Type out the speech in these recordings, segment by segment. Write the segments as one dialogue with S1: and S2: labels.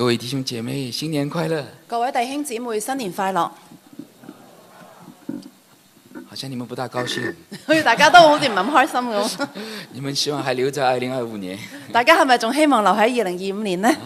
S1: 各位弟兄姐妹，新年快乐！
S2: 各位弟兄姊妹，新年快樂！
S1: 好像你們不大高興，
S2: 好似大家都好似唔係咁開心咁。
S1: 你們希望還留在2025年？
S2: 大家係咪仲希望留喺2025年呢？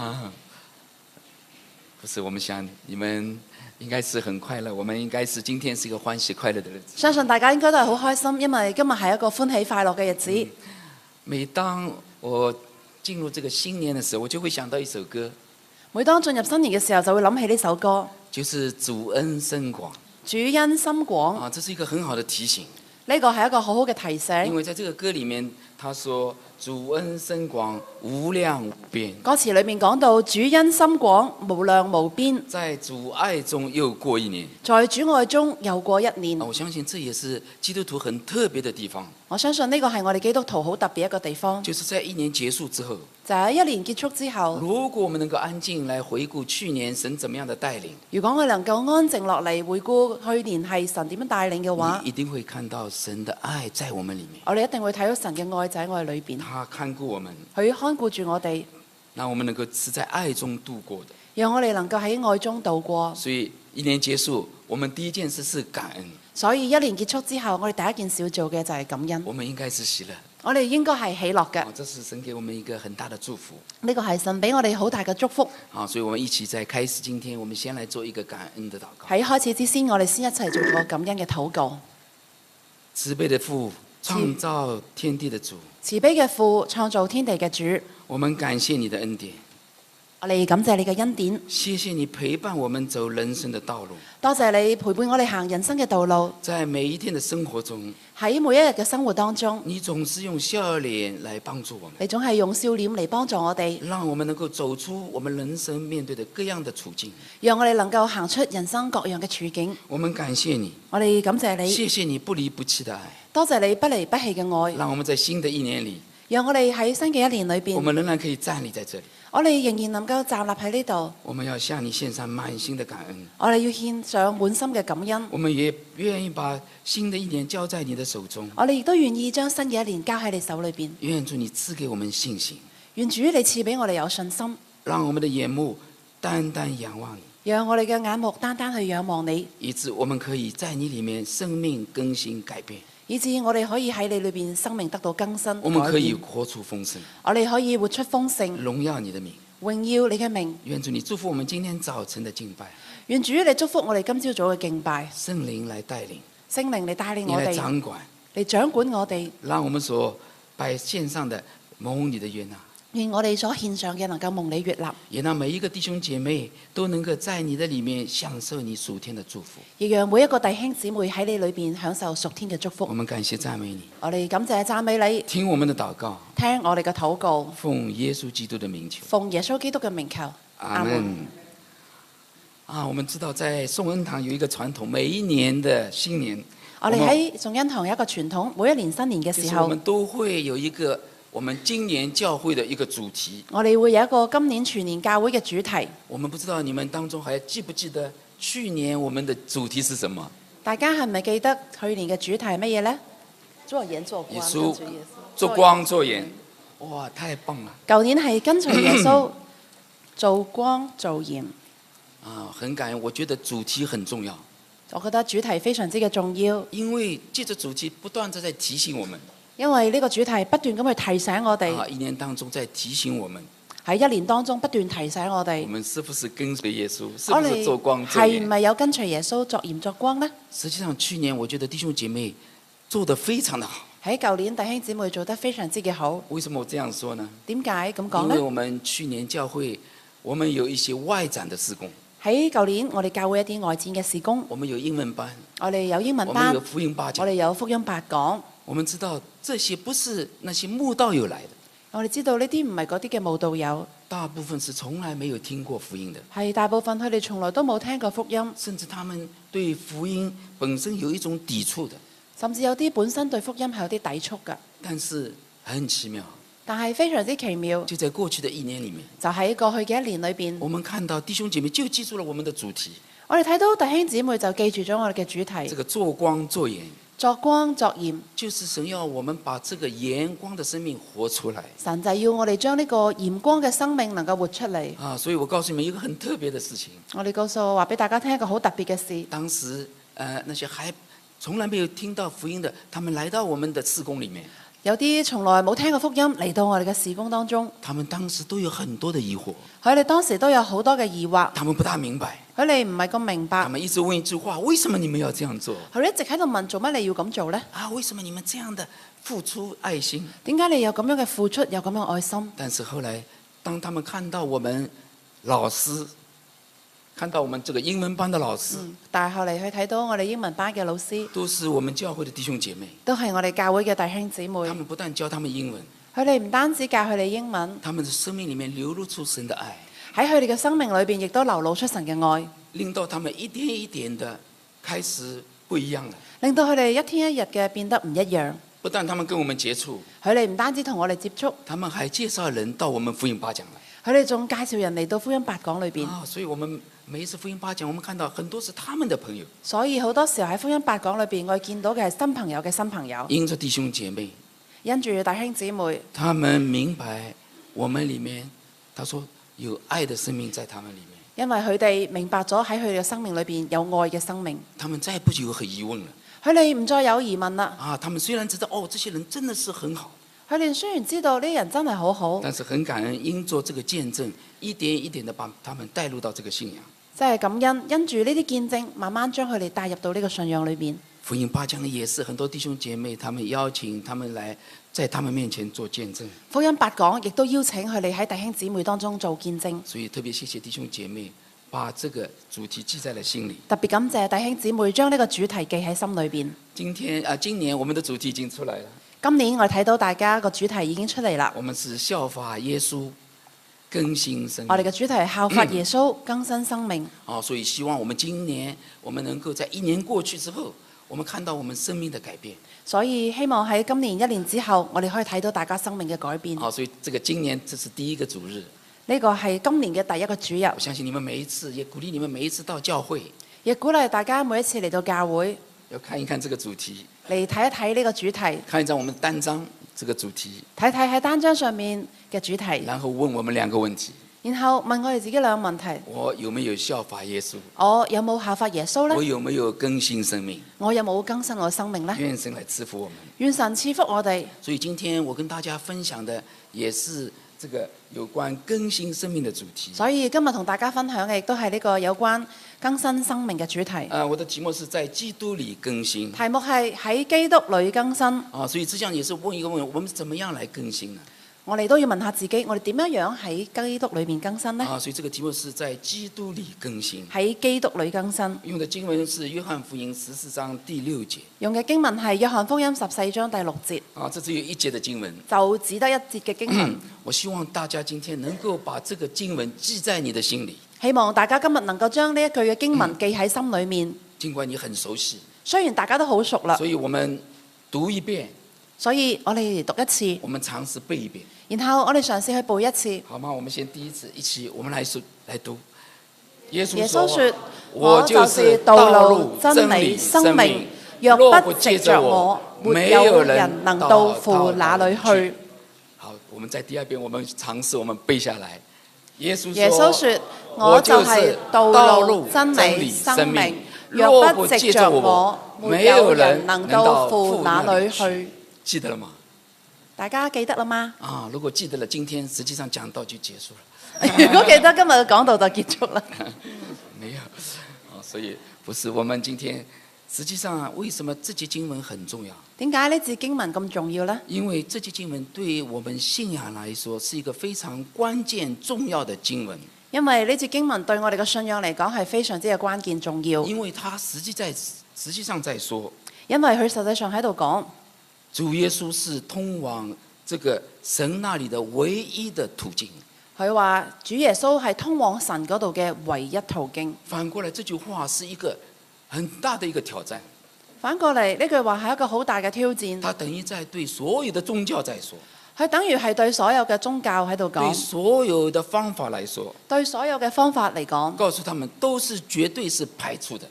S1: 不是，我們想你們應該是很快樂，我們應該是今天是一個歡喜快樂的日子。
S2: 相信大家應該都係好開心，因為今日係一個歡喜快樂嘅日子。
S1: 每當我進入這個新年的時候，我就會想到一首歌。
S2: 每當進入新年嘅時候，就會諗起呢首歌，
S1: 就是主恩深廣。
S2: 主恩深廣
S1: 啊，這是一個很好的提醒。
S2: 呢個係一個好好嘅提醒。
S1: 因為在這個歌裡面，他說主恩深廣，無量無邊。
S2: 歌詞裡面講到主恩深廣，無量無邊。
S1: 在主愛中又過一年。
S2: 在主愛中又過一年。
S1: 我相信這也是基督徒很特別的地方。
S2: 我相信呢個係我哋基督徒好特別一個地方。
S1: 就是在一年結束之後。
S2: 就喺一年結束之後，
S1: 如果我們能夠安靜來回顧去年神怎麼樣的帶領，
S2: 如果我能夠安靜落嚟回顧去年係神點樣帶領嘅話，
S1: 你一定會看到神的愛在我們裡面。
S2: 我哋一定會睇到神嘅愛在我哋裏邊。
S1: 他看顧我們，
S2: 佢看顧住我哋，
S1: 讓我們能夠是在愛中度過的，
S2: 讓我哋能夠喺愛中度過。
S1: 所以一年結束，我們第一件事是感恩。
S2: 所以一年結束之後，我哋第一件事要做嘅就係感恩。
S1: 我們應該是喜樂。
S2: 我哋應該係喜樂嘅。
S1: 這是神給我們一個很大的祝福。
S2: 呢個係神俾我哋好大嘅祝福。
S1: 所以我們一起在開始今天，我們先來做一個感恩的禱告。
S2: 喺開始之前，我哋先一齊做個感恩嘅禱告。
S1: 慈悲的父，創造天地的主。
S2: 慈悲嘅父，創造天地嘅主。
S1: 我們感謝你的恩典。
S2: 我哋感謝你嘅恩典。
S1: 謝謝你陪伴我們走人生的道路。
S2: 多謝你陪伴我哋行人生嘅道路。
S1: 在每一天的生活中，
S2: 喺每一日嘅生活當中，
S1: 你總是用笑臉來幫助我們。
S2: 你總係用笑臉嚟幫助我哋，
S1: 讓我們能夠走出我們人生面對的各樣的處境。
S2: 讓我哋能夠行出人生各樣嘅處境。
S1: 我們感謝你。
S2: 我哋感謝你。
S1: 謝謝你不離不棄的愛。
S2: 多謝你不離不棄嘅愛。
S1: 讓我們在新的一年裏，
S2: 讓我哋喺新嘅一年裏邊，
S1: 我們仍然可以站立在這裡。
S2: 我哋仍然能夠站立喺呢度。
S1: 我們要向你獻上滿心的感恩。
S2: 我哋要獻上滿心嘅感恩。
S1: 我們也願意把新的一年交在你的手中。
S2: 我哋亦都願意將新嘅一年交喺你手裏邊。
S1: 願主你賜給我們信心。
S2: 願主你賜俾我哋有信心。
S1: 讓我們的眼目單單仰望你。
S2: 讓我哋嘅眼目單單去仰望你，
S1: 以致我們可以在你裡面生命更新改變。
S2: 以致我哋可以喺你裏邊生命得到更新。
S1: 我們可以活出豐盛。
S2: 我哋可以活出豐盛。
S1: 榮耀你的名。
S2: 榮耀你嘅名。
S1: 願主你祝福我們今天早晨的敬拜。
S2: 願主你祝福我哋今朝早嘅敬拜。
S1: 聖靈來帶領。
S2: 聖靈嚟帶領我哋。
S1: 你來掌管。
S2: 嚟掌管我哋。
S1: 讓我們所擺獻上的蒙你的悅納。
S2: 願我哋所獻上嘅能夠蒙你悅納。
S1: 也讓每一個弟兄姐妹都能夠在你的裡面享受你屬天的祝福。
S2: 亦讓每一個弟兄姊妹喺你裏邊享受屬天嘅祝福。
S1: 我們感謝讚美你。
S2: 我哋感謝讚美你。
S1: 聽我們的禱告。
S2: 聽我哋嘅禱告。
S1: 奉耶穌基督的名求。
S2: 奉耶穌基督嘅名求。
S1: 阿門。我們知道在頌恩堂有一個傳統，每一年的新年，
S2: 我哋喺頌恩堂有一個傳統，每一年新年嘅時候，
S1: 我們都會有一個我們今年教會的一個主題。
S2: 我哋會有一個今年全年教會嘅主題。
S1: 我們不知道你們當中還記不記得去年我們的主題是什麼？
S2: 大家係咪記得去年嘅主題係乜嘢呢？做鹽做光。
S1: 耶穌做光做鹽。哇，太棒了！
S2: 舊年係跟隨耶穌做光做鹽。
S1: 很感恩，我覺得主題很重要。
S2: 我覺得主題非常之嘅重要，
S1: 因為借着主題不斷地在提醒我們。
S2: 因為呢個主題不斷咁去提醒我哋。
S1: 一年當中在提醒我們。
S2: 喺一年當中不斷提醒我哋。
S1: 我們是不是跟隨耶穌？是不是做光做鹽？
S2: 係唔係有跟隨耶穌作鹽作光呢？
S1: 實際上去年我覺得弟兄姐妹做得非常的好。
S2: 喺舊年弟兄姊妹做得非常之嘅好。
S1: 為什麼我這樣說呢？
S2: 點解咁講呢？
S1: 因為我們去年教會，我們有一些外展的事工。
S2: 喺舊年我哋教會一啲外展嘅事工。
S1: 我們有英文班。
S2: 我哋有英文班。
S1: 我們有福音八講。
S2: 我哋有福音八講。
S1: 我們知道這些不是那些慕道友來的。
S2: 我哋知道呢啲唔係嗰啲嘅慕道友。
S1: 大部分是從來沒有聽過福音的。
S2: 係大部分佢哋從來都冇聽過福音。
S1: 甚至他們對福音本身有一種抵觸的。
S2: 甚至有啲本身對福音係有啲抵觸㗎。
S1: 但是很奇妙。
S2: 但係非常之奇妙。
S1: 就在過去的一年裡面。
S2: 就喺過去嘅一年裏邊。
S1: 我們看到弟兄姐妹就記住了我們的主題。
S2: 我哋睇到弟兄姊妹就記住咗我哋嘅主題。
S1: 這個做光做鹽。
S2: 作光作鹽。
S1: 就是神要我們把這個鹽光的生命活出來
S2: 神就係要我哋將呢個鹽光嘅生命能夠活出嚟。
S1: 啊！所以我告訴你們一個很特別的事情。
S2: 我哋告訴我話俾大家聽一個好特別嘅事。
S1: 當時那些還從來沒有聽到福音的，他們來到我們的事工裡面。
S2: 有啲從來冇聽過福音嚟到我哋嘅事工當中，
S1: 他們當時都有很多的疑惑，
S2: 佢哋當時都有好多嘅疑惑，
S1: 他們不大明白，
S2: 佢哋唔係咁明白
S1: 他，們一直問一句話：為什麼你們要這樣做？
S2: 佢哋一直喺度問做乜你要咁做呢？
S1: 啊，為什麼你們這樣的付出愛心？
S2: 點解你有咁樣嘅付出，有咁樣嘅愛心？
S1: 但是後來，當他們看到我們老師，看到我們這個英文班的老師，
S2: 但係後嚟佢睇到我哋英文班嘅老師，
S1: 都是我們教會的弟兄姐妹，
S2: 都係我哋教會嘅弟兄姊妹。
S1: 他們不但教他們英文，
S2: 佢哋唔單止教佢哋英文，
S1: 他們的生命裡面流露出神的愛，
S2: 喺佢哋嘅生命裏邊亦都流露出神嘅愛，
S1: 令到他們一點一點的開始不一樣了。
S2: 令到佢哋一天一日嘅變得唔一樣。
S1: 不但他們跟我們接觸，
S2: 佢哋唔單止同我哋接觸，
S1: 他們還介紹人到我們福音八講來。
S2: 佢哋仲介紹人嚟到福音八講裏邊。
S1: 啊，所以我們每一次福音八講，我們看到很多是他們的朋友，
S2: 所以好多時候喺福音八講裏邊，我哋見到嘅係新朋友嘅新朋友，
S1: 因着弟兄姐妹，
S2: 因住弟兄姊妹，
S1: 他們明白我們裡面，他說有愛的生命在他們裡面，
S2: 因為佢哋明白咗喺佢哋嘅生命裏邊有愛嘅生命，
S1: 他們再不有疑問了。
S2: 佢哋唔再有疑問啦。
S1: 啊，他們雖然知道哦，這些人真的是很好，
S2: 佢哋雖然知道呢啲人真係好好，
S1: 但是很感恩，因做這個見證，一點一點的把他們帶入到這個信仰。
S2: 真係感恩，因住呢啲見證，慢慢將佢哋帶入到呢個信仰裏邊。
S1: 福音八講也是很多弟兄姐妹，他們邀請他們來，在他們面前做見證。
S2: 福音八講亦都邀請佢哋喺弟兄姊妹當中做見證。
S1: 所以特別謝謝弟兄姐妹，把這個主題記在了心裡。
S2: 特別感謝弟兄姊妹將呢個主題記喺心裏邊。
S1: 今年我們的主題已經出來了。
S2: 今年我睇到大家個主題已經出嚟啦。
S1: 我們是效法耶穌，更新生命。
S2: 我哋嘅主題係效法耶穌，更新生命。
S1: 所以希望我們今年我們能夠在一年過去之後，我們看到我們生命的改變。
S2: 所以希望喺今年一年之後，我哋可以睇到大家生命嘅改變。
S1: 所以這個今年這是第一個主日。
S2: 呢個係今年嘅第一個主日。
S1: 我相信你們每一次，也鼓勵你們每一次到教會，
S2: 亦鼓勵大家每一次嚟到教會，
S1: 要看一看這個主題，
S2: 嚟睇一睇呢個主題，
S1: 看一張我們單張這個主題，
S2: 睇睇喺單張上面嘅主題，
S1: 然後問我們兩個問題。
S2: 然後問我哋自己兩個問題：
S1: 我有沒有效法耶穌？
S2: 我有冇效法耶穌呢？
S1: 我有沒有更新生命？
S2: 我有冇更新我生命呢？
S1: 願神來賜福我們。
S2: 願神賜福我哋。
S1: 所以今天我跟大家分享的也是這個有關更新生命的主題。
S2: 所以今日同大家分享嘅亦都係呢個有關更新生命嘅主題。
S1: 我的題目是在基督裏更新。
S2: 題目係喺基督裏更新。
S1: 所以這樣也是問一個問題：我們怎麼樣來更新呢？
S2: 我哋都要問下自己，我哋點樣喺基督裏面更新呢？
S1: 所以這個題目是在基督裏更新。
S2: 喺基督裏更新。
S1: 用的經文是約翰福音14章第6節。
S2: 用嘅經文係約翰福音14章第6節。
S1: 這只有一節的經文。
S2: 就只得一節嘅經文。
S1: 我希望大家今天能夠把這個經文記在你的心裏。
S2: 希望大家今日能夠將呢一句嘅經文記喺心裏面。
S1: 儘管你很熟悉。
S2: 雖然大家都好熟啦。
S1: 所以我們讀一遍。
S2: 所以我哋嚟讀一次。
S1: 我們嘗試背一遍。
S2: 然後我哋嘗試去背一次。
S1: 好嗎？我們先第一次一起，我們來讀。耶穌
S2: 說：我就是道路、真理、生命。若不藉着我，沒有人能到父那裏去。
S1: 好，我們在第二遍，我們嘗試我們背下來。耶穌
S2: 說：我就是道路、真理、生命。若不藉着我，沒有人能到父那裏去。
S1: 記得了嗎？
S2: 大家記得了嗎？
S1: 如果記得了，今天實際上講道就結束了。
S2: 如果記得今日嘅講道就結束了。
S1: 沒有，所以不是我們今天實際上為什麼這節經文很重要？
S2: 點解呢節經文咁重要呢？
S1: 因為這節經文對我們信仰來說是一個非常關鍵重要的經文。
S2: 因為呢節經文對我哋嘅信仰嚟講係非常之嘅關鍵重要。
S1: 因為它實際上在說，
S2: 因為佢實際上喺度講。
S1: 主耶穌是通往這個神那裡的唯一的途徑。
S2: 佢話主耶穌係通往神嗰度嘅唯一途徑。
S1: 反過來，這句話是一個很大的一個挑戰。
S2: 反過嚟呢句話係一個好大嘅挑戰。
S1: 它等於在對所有的宗教在說。
S2: 佢等於係對所有嘅宗教喺度講。
S1: 對所有的方法來說。
S2: 對所有嘅方法嚟講。
S1: 告訴他們都是絕對是排除的。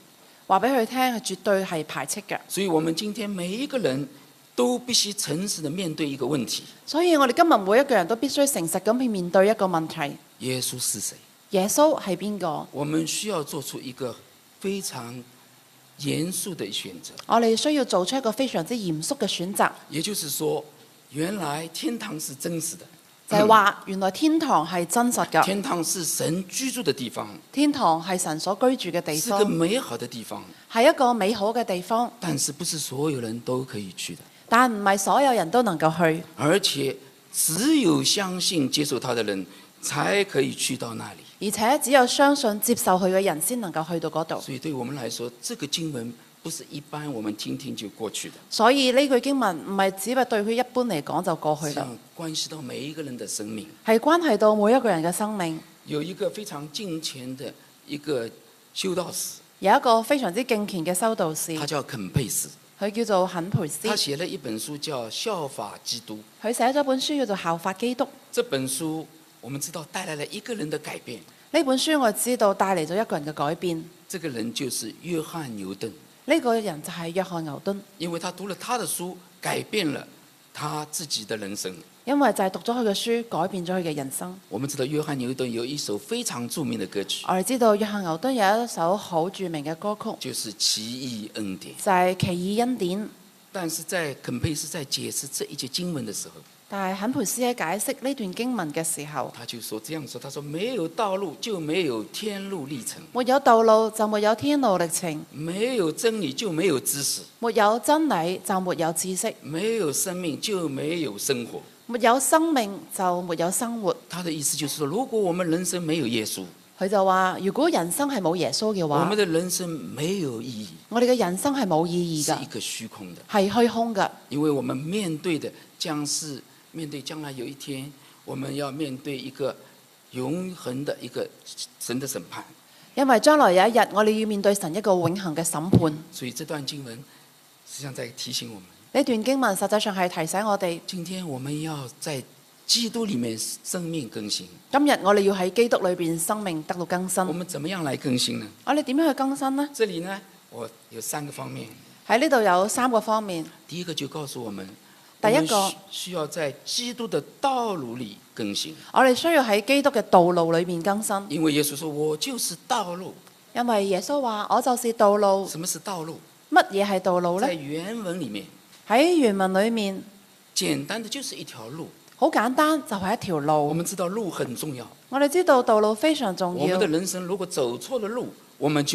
S2: 話俾佢聽係絕對係排斥嘅。
S1: 所以我們今天每一個人都必須誠實地面對一個問題。
S2: 所以我哋今日每一個人都必須誠實咁去面對一個問題。
S1: 耶穌是誰？
S2: 耶穌係邊個？
S1: 我們需要做出一個非常嚴肅的選擇。
S2: 我哋需要做出一個非常之嚴肅嘅選擇。
S1: 也就是說，原來天堂是真實的。
S2: 就係話，原來天堂係真實㗎。
S1: 天堂是神居住的地方。
S2: 天堂係神所居住嘅地方。
S1: 是個美好的地方。
S2: 係一個美好嘅地方。
S1: 但是不是所有人都可以去的。
S2: 但唔係所有人都能夠去。
S1: 而且只有相信接受他的人才可以去到那裡。
S2: 而且只有相信接受佢嘅人先能夠去到嗰度。
S1: 所以對我們來說，這個經文不是一般我們聽聽就過去的。
S2: 所以呢句經文唔係只係對佢一般嚟講就過去啦。
S1: 關係到每一個人的生命。
S2: 係關係到每一個人嘅生命。
S1: 有一個非常敬虔的一個修道士。
S2: 有一個非常之敬虔嘅修道士。
S1: 他叫肯佩斯。
S2: 佢叫做肯培斯。
S1: 他寫了一本書叫《效法基督》。
S2: 佢寫咗本書叫做《效法基督》。
S1: 這本書我們知道帶來了一個人的改變。
S2: 呢本書我知道帶嚟咗一個人嘅改變。
S1: 這個人就是約翰牛頓。
S2: 呢個人就係約翰牛頓。
S1: 因為他讀了他的書，改變了他自己的人生。
S2: 因為就係讀咗佢嘅書，改變咗佢嘅人生。
S1: 我們知道約翰牛頓有一首非常著名的歌曲。
S2: 我哋知道約翰牛頓有一首好著名嘅歌曲，
S1: 就是奇異恩典。
S2: 就係奇異恩典。
S1: 但是在肯佩斯在解釋這一節經文的時候，
S2: 但係肯培斯喺解釋呢段經文嘅時候，
S1: 他就說這樣說，他說沒有道路就沒有天路歷程，
S2: 沒有道路就沒有天路歷程，
S1: 沒有真理就沒有知識，
S2: 沒有真理就沒有知識，
S1: 沒有生命就沒有生活，
S2: 沒有生命就沒有生活。
S1: 他的意思就是說，如果我們人生沒有耶穌，
S2: 佢就話如果人生係冇耶穌嘅話，
S1: 我們的人生沒有意義，
S2: 我哋嘅人生係冇意義㗎，
S1: 是一個虛空的，
S2: 係虛空㗎。
S1: 因為我們面對的將是面對將來有一天，我們要面對一個永恆的一個神的審判。
S2: 因為將來有一日，我哋要面對神一個永恆嘅審判。
S1: 所以這段經文實際上在提醒我們，
S2: 呢段經文實際上係提醒我哋，
S1: 今天我們要在基督裡面生命更新。
S2: 今日我哋要喺基督裏邊生命得到更新。
S1: 我們怎麼樣來更新呢？
S2: 我哋點樣去更新呢？
S1: 這裡呢，我有3個方面。
S2: 喺呢度有3個方面。
S1: 第一個就告訴我們，
S2: 第一個
S1: 需要在基督的道路裡更新。
S2: 我哋需要喺基督嘅道路裏面更新。
S1: 因為耶穌說：我就是道路。
S2: 因為耶穌話：我就是道路。
S1: 什麼是道路？
S2: 乜嘢係道路呢？
S1: 在原文裡面，
S2: 喺原文裏面，
S1: 簡單的就是一條路。
S2: 好簡單，就係一條路。
S1: 我們知道路很重要。
S2: 我哋知道道路非常重要。
S1: 我們的人生如果走錯了路，我們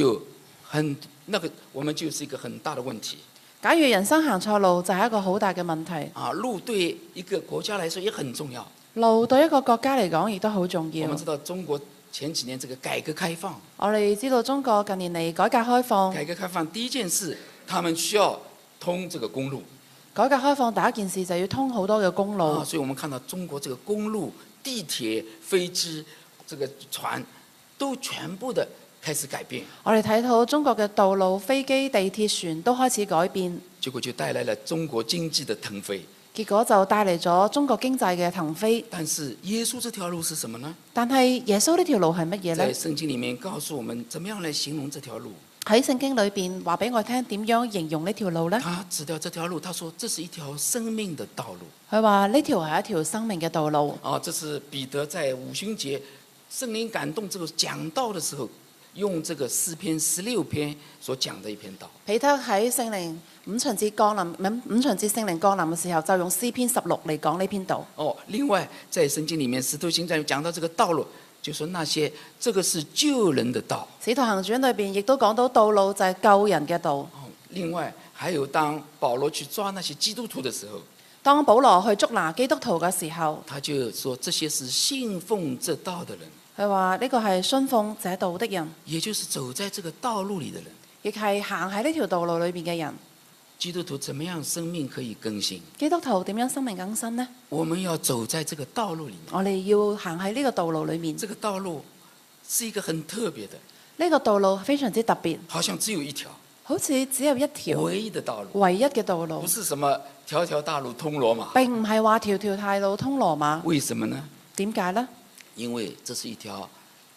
S1: 就是一個很大的問題。
S2: 假如人生行錯路，就係一個好大嘅問題。
S1: 路對一個國家來說也很重要。
S2: 路對一個國家嚟講亦都好重要。
S1: 我們知道中國前幾年這個改革開放。
S2: 我哋知道中國近年嚟改革開放。
S1: 改革開放第一件事，他們需要通這個公路。
S2: 改革開放第一件事就要通好多嘅公路。
S1: 所以我們看到中國這個公路、地鐵、飛機、這個船，都全部的開始改變。
S2: 我哋睇到中國嘅道路、飛機、地鐵、船都開始改變，
S1: 結果就帶來了中國經濟的騰飛。
S2: 結果就帶嚟咗中國經濟嘅騰飛。
S1: 但是耶穌這條路是什麼呢？
S2: 但係耶穌呢條路係乜嘢呢？
S1: 在聖經裡面告訴我們，怎麼樣來形容這條路？
S2: 喺聖經裏邊話俾我聽點樣形容呢條路呢？
S1: 他指掉這條路，他說這是一條生命的道路。
S2: 佢話呢條係一條生命嘅道路。
S1: 這是彼得在五旬節聖靈感動這個講道的時候，用這個詩篇16篇所講的一篇道。
S2: 彼得喺聖靈五旬節聖靈降臨嘅時候，就用詩篇16嚟講呢篇道。
S1: 另外在聖經裡面，使徒行傳講到這個道路，就說那些這個是救人的道。
S2: 使徒行傳裏邊亦都講到道路就係救人嘅道。
S1: 另外還有當保羅去抓那些基督徒的時候，
S2: 當保羅去捉拿基督徒嘅時候，
S1: 他就說這些是信奉這道的人。
S2: 佢話呢個係信奉這道的人，
S1: 也就是走在這個道路裡的人，
S2: 亦係行喺呢條道路裏邊嘅人。
S1: 基督徒怎麼樣生命可以更新？
S2: 基督徒點樣生命更新呢？
S1: 我們要走在這個道路裡面。
S2: 我哋要行喺呢個道路裏面。
S1: 這個道路是一個很特別的。
S2: 呢個道路非常之特別，
S1: 好像只有一條，
S2: 好似只有一條
S1: 唯一的道路，
S2: 唯一嘅道路，
S1: 不是什麼條條大路通羅馬，
S2: 並唔係話條條大路通羅馬。
S1: 為什麼呢？
S2: 點解呢？
S1: 因為這是一條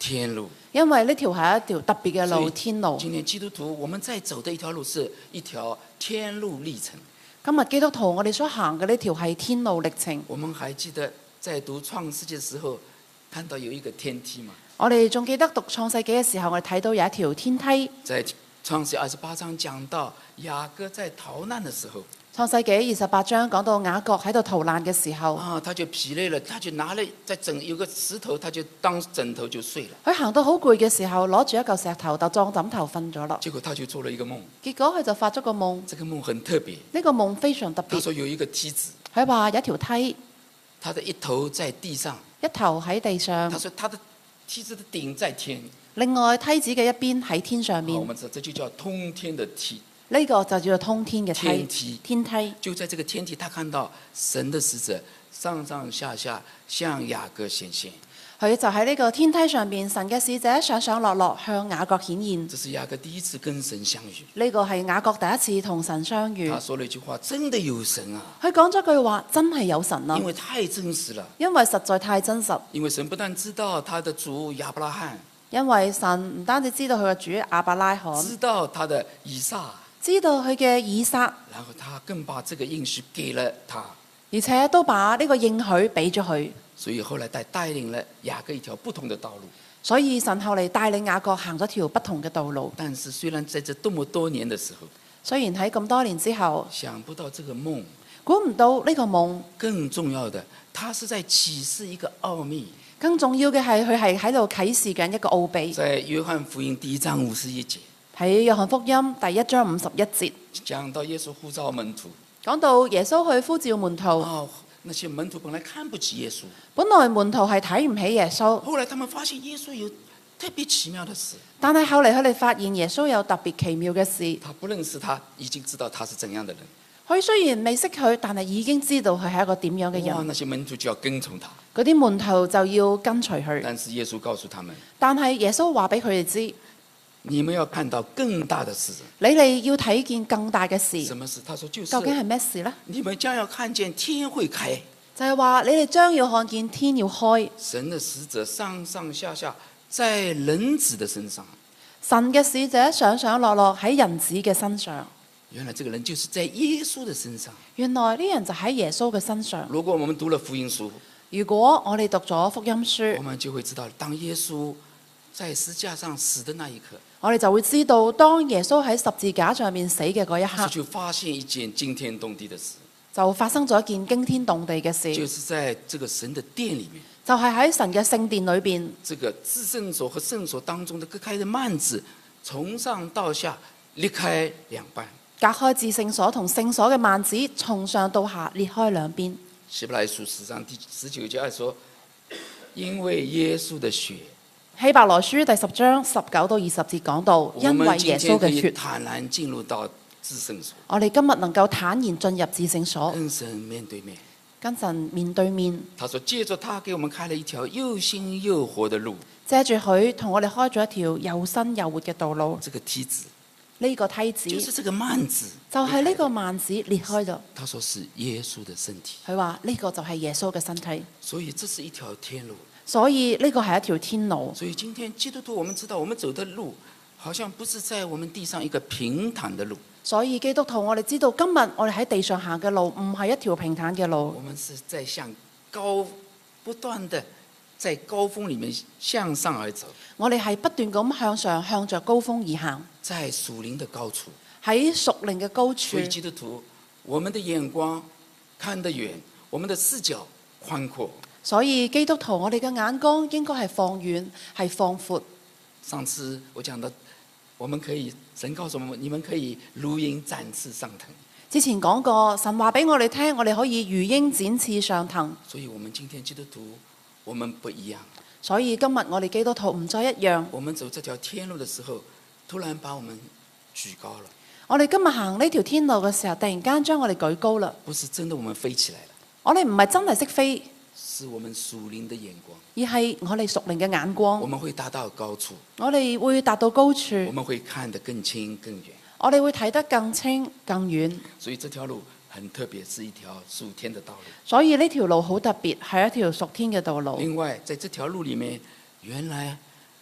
S1: 天路。
S2: 因為呢條係一條特別嘅路，
S1: 所以
S2: 天路。
S1: 今年基督徒我們在走的一條路是一條天路歷程。
S2: 今日基督徒我哋所行嘅呢條係天路歷程。
S1: 我們還記得在讀創世記嘅時候，看到有一個天梯嘛？
S2: 我哋仲記得讀創世紀嘅時候，我哋睇到有一條天梯。
S1: 在創世28章講到雅各在逃難嘅時候。
S2: 創世紀28章講到雅各喺度逃難嘅時候，
S1: 他就疲累了，他就拿了有個石頭，他就當枕頭就睡了。
S2: 佢行到好攰嘅時候，攞住一嚿石頭就當枕頭瞓咗啦。
S1: 結果他就做了一個夢，
S2: 結果佢就發咗個夢。
S1: 這個夢很特別。
S2: 呢個夢非常特別。
S1: 他說有一個梯子，
S2: 佢話有一條梯，
S1: 他的一頭在地上，
S2: 一頭喺地上。
S1: 他說他的梯子的頂在天。
S2: 另外梯子嘅一邊喺天上面。
S1: 我們知道這就叫通天的梯。
S2: 呢個就叫做通天嘅
S1: 梯。
S2: 天梯
S1: 就在這個天梯，他看到神的使者上上下下向雅各顯現。
S2: 佢就喺呢個天梯上邊，神嘅使者上上落落向雅各顯現。
S1: 這是雅各第一次跟神相遇。
S2: 呢個係雅各第一次同神相遇。
S1: 他說了一句話：真的有神啊！
S2: 佢講咗句話：真係有神啊！
S1: 因為太真實了。
S2: 因為實在太真實。
S1: 因為神不但知道他的主亞伯拉罕，
S2: 因為神唔單止知道佢嘅主亞伯拉罕，
S1: 知道他的以撒，
S2: 知道佢嘅以撒，
S1: 然後他更把這個應許給了他，
S2: 而且都把呢個應許俾咗佢。
S1: 所以後來帶領了雅各一條不同的道路。
S2: 所以神後嚟帶領雅各行咗條不同嘅道路。
S1: 但是雖然在這這麼多年的時候，
S2: 雖然喺咁多年之後，
S1: 想不到這個夢，
S2: 估唔到呢個夢。
S1: 更重要的，他是在啟示一個奧秘。
S2: 更重要嘅係佢係喺度啟示緊一個奧秘。
S1: 在約翰福音第1章51節，
S2: 喺約翰福音第1章51節，
S1: 講到耶穌呼召門徒，
S2: 講到耶穌去呼召門徒。
S1: 那些門徒本來看不起耶穌，
S2: 本來門徒係睇唔起耶穌，
S1: 後來他們發現耶穌有特別奇妙的事。
S2: 但係後嚟佢哋發現耶穌有特別奇妙嘅事。
S1: 他不認識他，已經知道他是怎樣的人。
S2: 佢雖然未識佢，但係已經知道佢係一個點樣嘅人。
S1: 那些門徒就要跟從他，
S2: 嗰啲門徒就要跟隨佢。
S1: 但是耶穌告訴他們，
S2: 但係耶穌話俾佢哋知，
S1: 你們要看到更大的事。
S2: 你哋要睇見更大嘅事。
S1: 什麼事？他說就是。
S2: 究竟係咩事呢？
S1: 你們將要看見天會開。
S2: 就係話你哋將要看見天要開。
S1: 神的使者上上下下在人子的身上。
S2: 神嘅使者上上落落喺人子嘅身上。
S1: 原來這個人就是在耶穌的身上。
S2: 原來呢人就喺耶穌嘅身上。
S1: 如果我們讀了福音書，
S2: 如果我哋讀咗福音書，
S1: 我們就會知道，當耶穌在十字架上死的那一刻，
S2: 我哋就會知道，當耶穌喺十字架上面死嘅嗰一刻，
S1: 就發現一件驚天動地的事。
S2: 就發生咗一件驚天動地嘅事，
S1: 就是在這個神的殿裏面，
S2: 就係喺神嘅聖殿裏邊，
S1: 這個至聖所和聖所當中的隔開的幔子，從上到下裂開兩半。
S2: 隔開至聖所同聖所嘅幔子，從上到下裂開兩邊。
S1: 希伯來書10章第19節說，因為耶穌的血。
S2: 希伯來書第10章19到20節講到，因為耶穌嘅血，
S1: 坦然進入到至聖所。
S2: 我哋今日能夠坦然進入至聖所，
S1: 跟神面對面，
S2: 跟神面對面。
S1: 他說：借着他給我們開了一條又新又活的路。
S2: 借住佢同我哋開咗一條又新又活嘅道路。
S1: 這個梯子，
S2: 呢個梯子，
S1: 就是這個幔子，
S2: 就係呢個幔子裂開咗。
S1: 他說是耶穌的身體。
S2: 佢話呢個就係耶穌嘅身體。
S1: 所以這是一條天路。
S2: 所以呢個係一條天路。
S1: 所以今天基督徒，我們知道我們走的路，好像不是在我們地上一個平坦的路。
S2: 所以基督徒，我哋知道今日我哋喺地上行嘅路唔係一條平坦嘅路。
S1: 我們是在向高不斷的在高峰裡面向上而走。
S2: 我哋係不斷咁向上，向着高峰而行。
S1: 在屬靈的高處，
S2: 喺屬靈嘅高處。
S1: 所以基督徒，我們的眼光看得遠，我們的視角寬闊。
S2: 所以基督徒，我哋嘅眼光應該係放遠，係放闊。
S1: 上次我講到，我們可以，神告訴我們，你們可以如鷹展翅上騰。
S2: 之前講過，神話俾我哋聽，我哋可以如鷹展翅上騰。
S1: 所以我們今天基督徒，我們不一樣。
S2: 所以今日我哋基督徒唔再一樣。
S1: 我們走這條天路的時候，突然把我們舉高了。
S2: 我哋今日行呢條天路嘅時候，突然間將我哋舉高啦。
S1: 不是真的我們飛起來了。
S2: 我哋唔係真係識飛，
S1: 是我們屬靈的眼光，
S2: 而係我哋屬靈嘅眼光。
S1: 我們會達到高處，
S2: 我哋會達到高處，
S1: 我們會看得更清更遠，
S2: 我哋會睇得更清更遠。
S1: 所以這條路很特別，是一條屬天的道路。
S2: 所以呢條路好特別，係一條屬天嘅道路。
S1: 另外，在這條路裡面，原來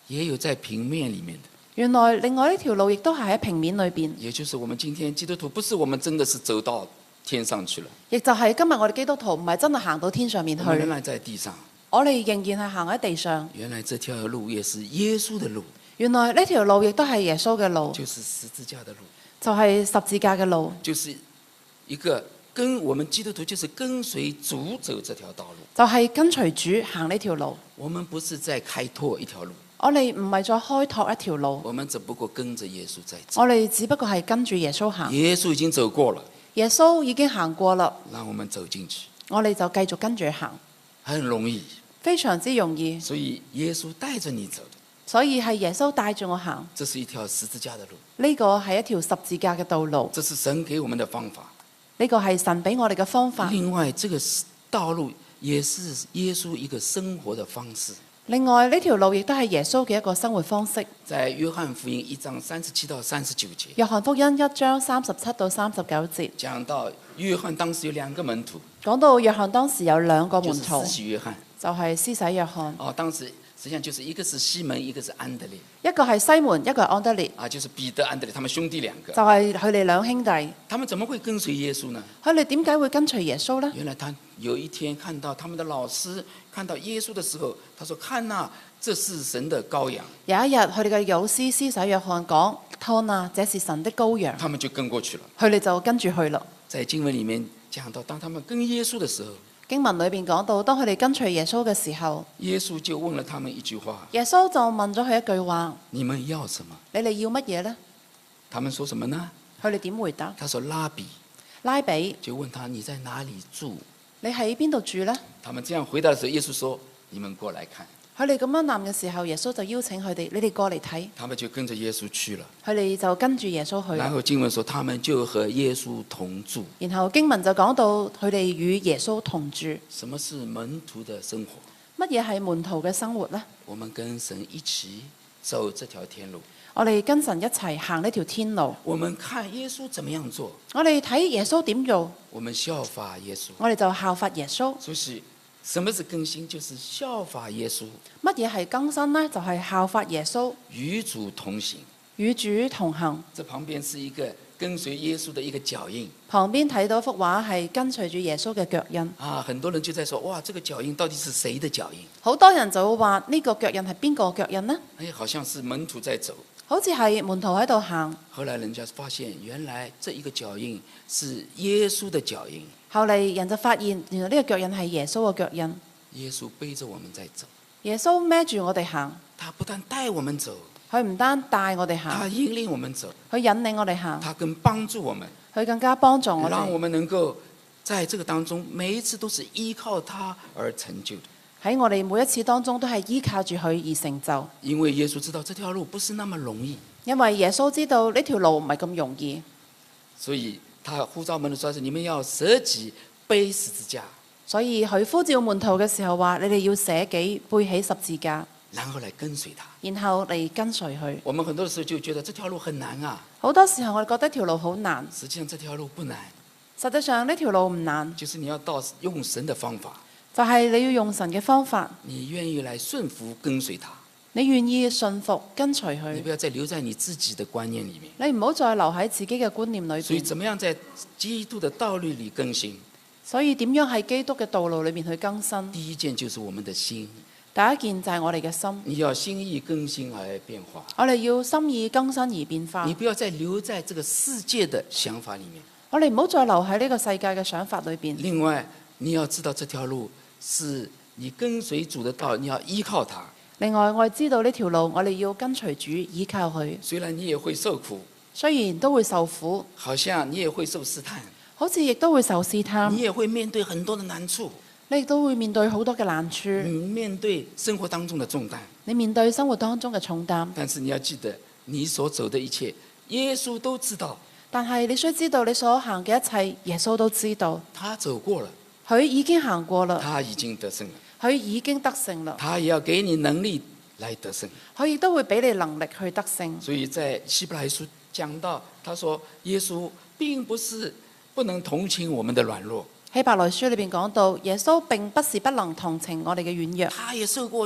S1: 也有在平面裡面的。
S2: 原來另外呢條路亦都係喺平面裏邊，
S1: 也就是我們今天基督徒，不是我們真的是走到天上去了，
S2: 亦就係今日我哋基督徒唔係真係行到天上面去，
S1: 我們仍然在地上。
S2: 我哋仍然係行喺地上。
S1: 原來這條路也是耶穌的路，
S2: 原來呢條路亦都係耶穌嘅路，
S1: 就是十字架的路，
S2: 就係十字架嘅路，
S1: 就是一個跟我們基督徒就是跟隨主走這條道路，
S2: 就係跟隨主行呢條路。
S1: 我們不是在開拓一條路，
S2: 我哋唔係再開拓一條路，
S1: 我們只不過跟着耶穌在走。
S2: 我哋只不過係跟住耶穌行。
S1: 耶穌已經走過了，
S2: 耶穌已經行過啦，
S1: 讓我們走進去，
S2: 我哋就繼續跟住行，
S1: 很容易。
S2: 非常之容易。
S1: 所以耶穌帶着你走的，
S2: 所以係耶穌帶住我行，
S1: 這是一條十字架的路，
S2: 呢個係一條十字架嘅道路，
S1: 這是神給我們的方法。
S2: 呢個係神俾我哋嘅方法。
S1: 另外，這個道路也是耶穌一個生活的方式。
S2: 另外呢條路亦都係耶穌嘅一個生活方式。
S1: 在約翰福音1章37到39節，
S2: 約翰福音1章37到39節
S1: 講到約翰當時有2個門徒，
S2: 講到約翰當時有2個
S1: 就是
S2: 門徒，
S1: 施洗約翰。
S2: 就係施洗約翰。
S1: 當時實際上就是一個是西門，一個是安德烈。
S2: 一個係西門，一個係安德烈，
S1: 就是彼得、安德烈，他們兄弟2個。
S2: 就係佢哋兩兄弟。
S1: 他們怎麼會跟隨耶穌呢？
S2: 佢哋點解會跟隨耶穌呢？
S1: 原來他有一天看到他們的老師看到耶穌的時候，他說：看哪，這是神的羔羊。
S2: 有一日，佢哋嘅老師施洗約翰講：看啊，這是神的羔羊。
S1: 他們就跟過去了。
S2: 佢哋就跟住去啦。
S1: 在經文裡面講到，當他們跟耶穌的時候，
S2: 經文裏邊講到，當佢哋跟隨耶穌嘅時候，
S1: 耶穌就問了他們一句話。
S2: 耶穌就問咗佢一句話：
S1: 你們要什麼？
S2: 你哋要乜嘢呢？
S1: 他們說什麼呢？
S2: 佢哋點回答？
S1: 他說拉比。
S2: 拉比
S1: 就問他：你在哪裡住？
S2: 你喺邊度住呢？
S1: 他們這樣回答的時候，耶穌說：你們過來看。
S2: 佢哋咁樣問嘅時候，耶穌就邀請佢哋：你哋過嚟睇。
S1: 他們就跟着耶穌去了。
S2: 佢哋就跟住耶穌去。
S1: 然後經文說，他們就和耶穌同住。
S2: 然後經文就講到佢哋與耶穌同住。
S1: 什麼是門徒的生活？
S2: 乜嘢係門徒嘅生活呢？
S1: 我們跟神一起走這條天路。
S2: 我哋跟神一齊行呢條天路。
S1: 我們看耶穌怎麼樣做，
S2: 我哋睇耶穌點做，
S1: 我們效法耶穌。
S2: 我哋就效法耶穌。
S1: 所以什麼是更新？就是效法耶穌。
S2: 乜嘢係更新呢？就係效法耶穌，
S1: 與主同行，
S2: 與主同行。
S1: 這旁邊是一個跟隨耶穌的一個腳印。
S2: 旁邊睇到幅畫係跟隨住耶穌嘅腳印。
S1: 很多人就在說：哇，這個腳印到底是誰的腳印？
S2: 好多人就會話呢個腳印係邊個腳印呢？
S1: 好像是門徒在走，
S2: 好似係門徒喺度行。
S1: 後來人家發現，原來這一個腳印是耶穌的腳印。
S2: 後嚟人就發現，原來呢個腳印係耶穌嘅腳印。
S1: 耶穌背着我們在走，
S2: 耶穌孭住我哋行。
S1: 他不但帶我們走，
S2: 佢唔單帶我哋行，
S1: 他引領我們走，
S2: 佢引領我哋行，
S1: 他更幫助我們，
S2: 佢更加幫助我哋，
S1: 讓我們能夠在這個當中，每一次都是依靠他而成就的。
S2: 喺我哋每一次當中都係依靠住佢而成就。
S1: 因為耶穌知道這條路不是那麼容易，
S2: 因為耶穌知道呢條路唔係咁容易，
S1: 所以他呼召門徒說：你們要捨己背十字架。
S2: 所以佢呼召門徒嘅時候話：你哋要捨己背起十字架，
S1: 然後來跟隨他，
S2: 然後嚟跟隨佢。
S1: 我們很多時候就覺得這條路很難啊。
S2: 好多時候我哋覺得條路好難，
S1: 實際上這條路不難，
S2: 實際上呢條路唔難，
S1: 就是你要用神的方法，
S2: 就係你要用神嘅方法，
S1: 你願意來順服跟隨他，
S2: 你願意信服跟隨
S1: 你
S2: 佢，
S1: 不要再留在你自己的觀念裡面。
S2: 你唔好再留喺自己嘅觀念裏
S1: 所以，
S2: 邊。
S1: 怎麼樣在基督的道路裡更新？
S2: 所以點樣喺基督嘅道路裏面去更新？
S1: 第一件就是我們的心，
S2: 第一件就係我哋嘅心，
S1: 你要心意更新而變化。
S2: 我哋要心意更新而變化。
S1: 你不要再留在這個世界的想法裡面。
S2: 我哋唔好再留喺呢個世界嘅想法裏邊。
S1: 另外，你要知道這條路是你跟隨主的道，你要依靠他。
S2: 另外，我哋知道呢條路，我哋要跟隨主，依靠佢。
S1: 雖然你也會受苦，
S2: 雖然都會受苦，
S1: 好像你也會受試探，
S2: 好似亦都會受試探，
S1: 你也會面對很多的難處，
S2: 你亦都會面對好多嘅難處，
S1: 面對生活當中的重擔。
S2: 你面對生活當中嘅重擔。
S1: 但是你要記得，你所走的一切，耶穌都知道。
S2: 但係你需知道，你所行嘅一切，耶穌都知道。
S1: 他走過了，
S2: 佢已經行過啦，
S1: 他已經得勝了，
S2: 佢已經得勝啦。
S1: 他也要給你能力來得勝。
S2: 佢亦都會俾你能力去得勝。
S1: 所以在希伯來書講到，他說耶穌並不是不能同情我們的軟弱。
S2: 希伯來書裏邊講到，耶穌並不是不能同情我哋嘅軟弱，
S1: 他也受過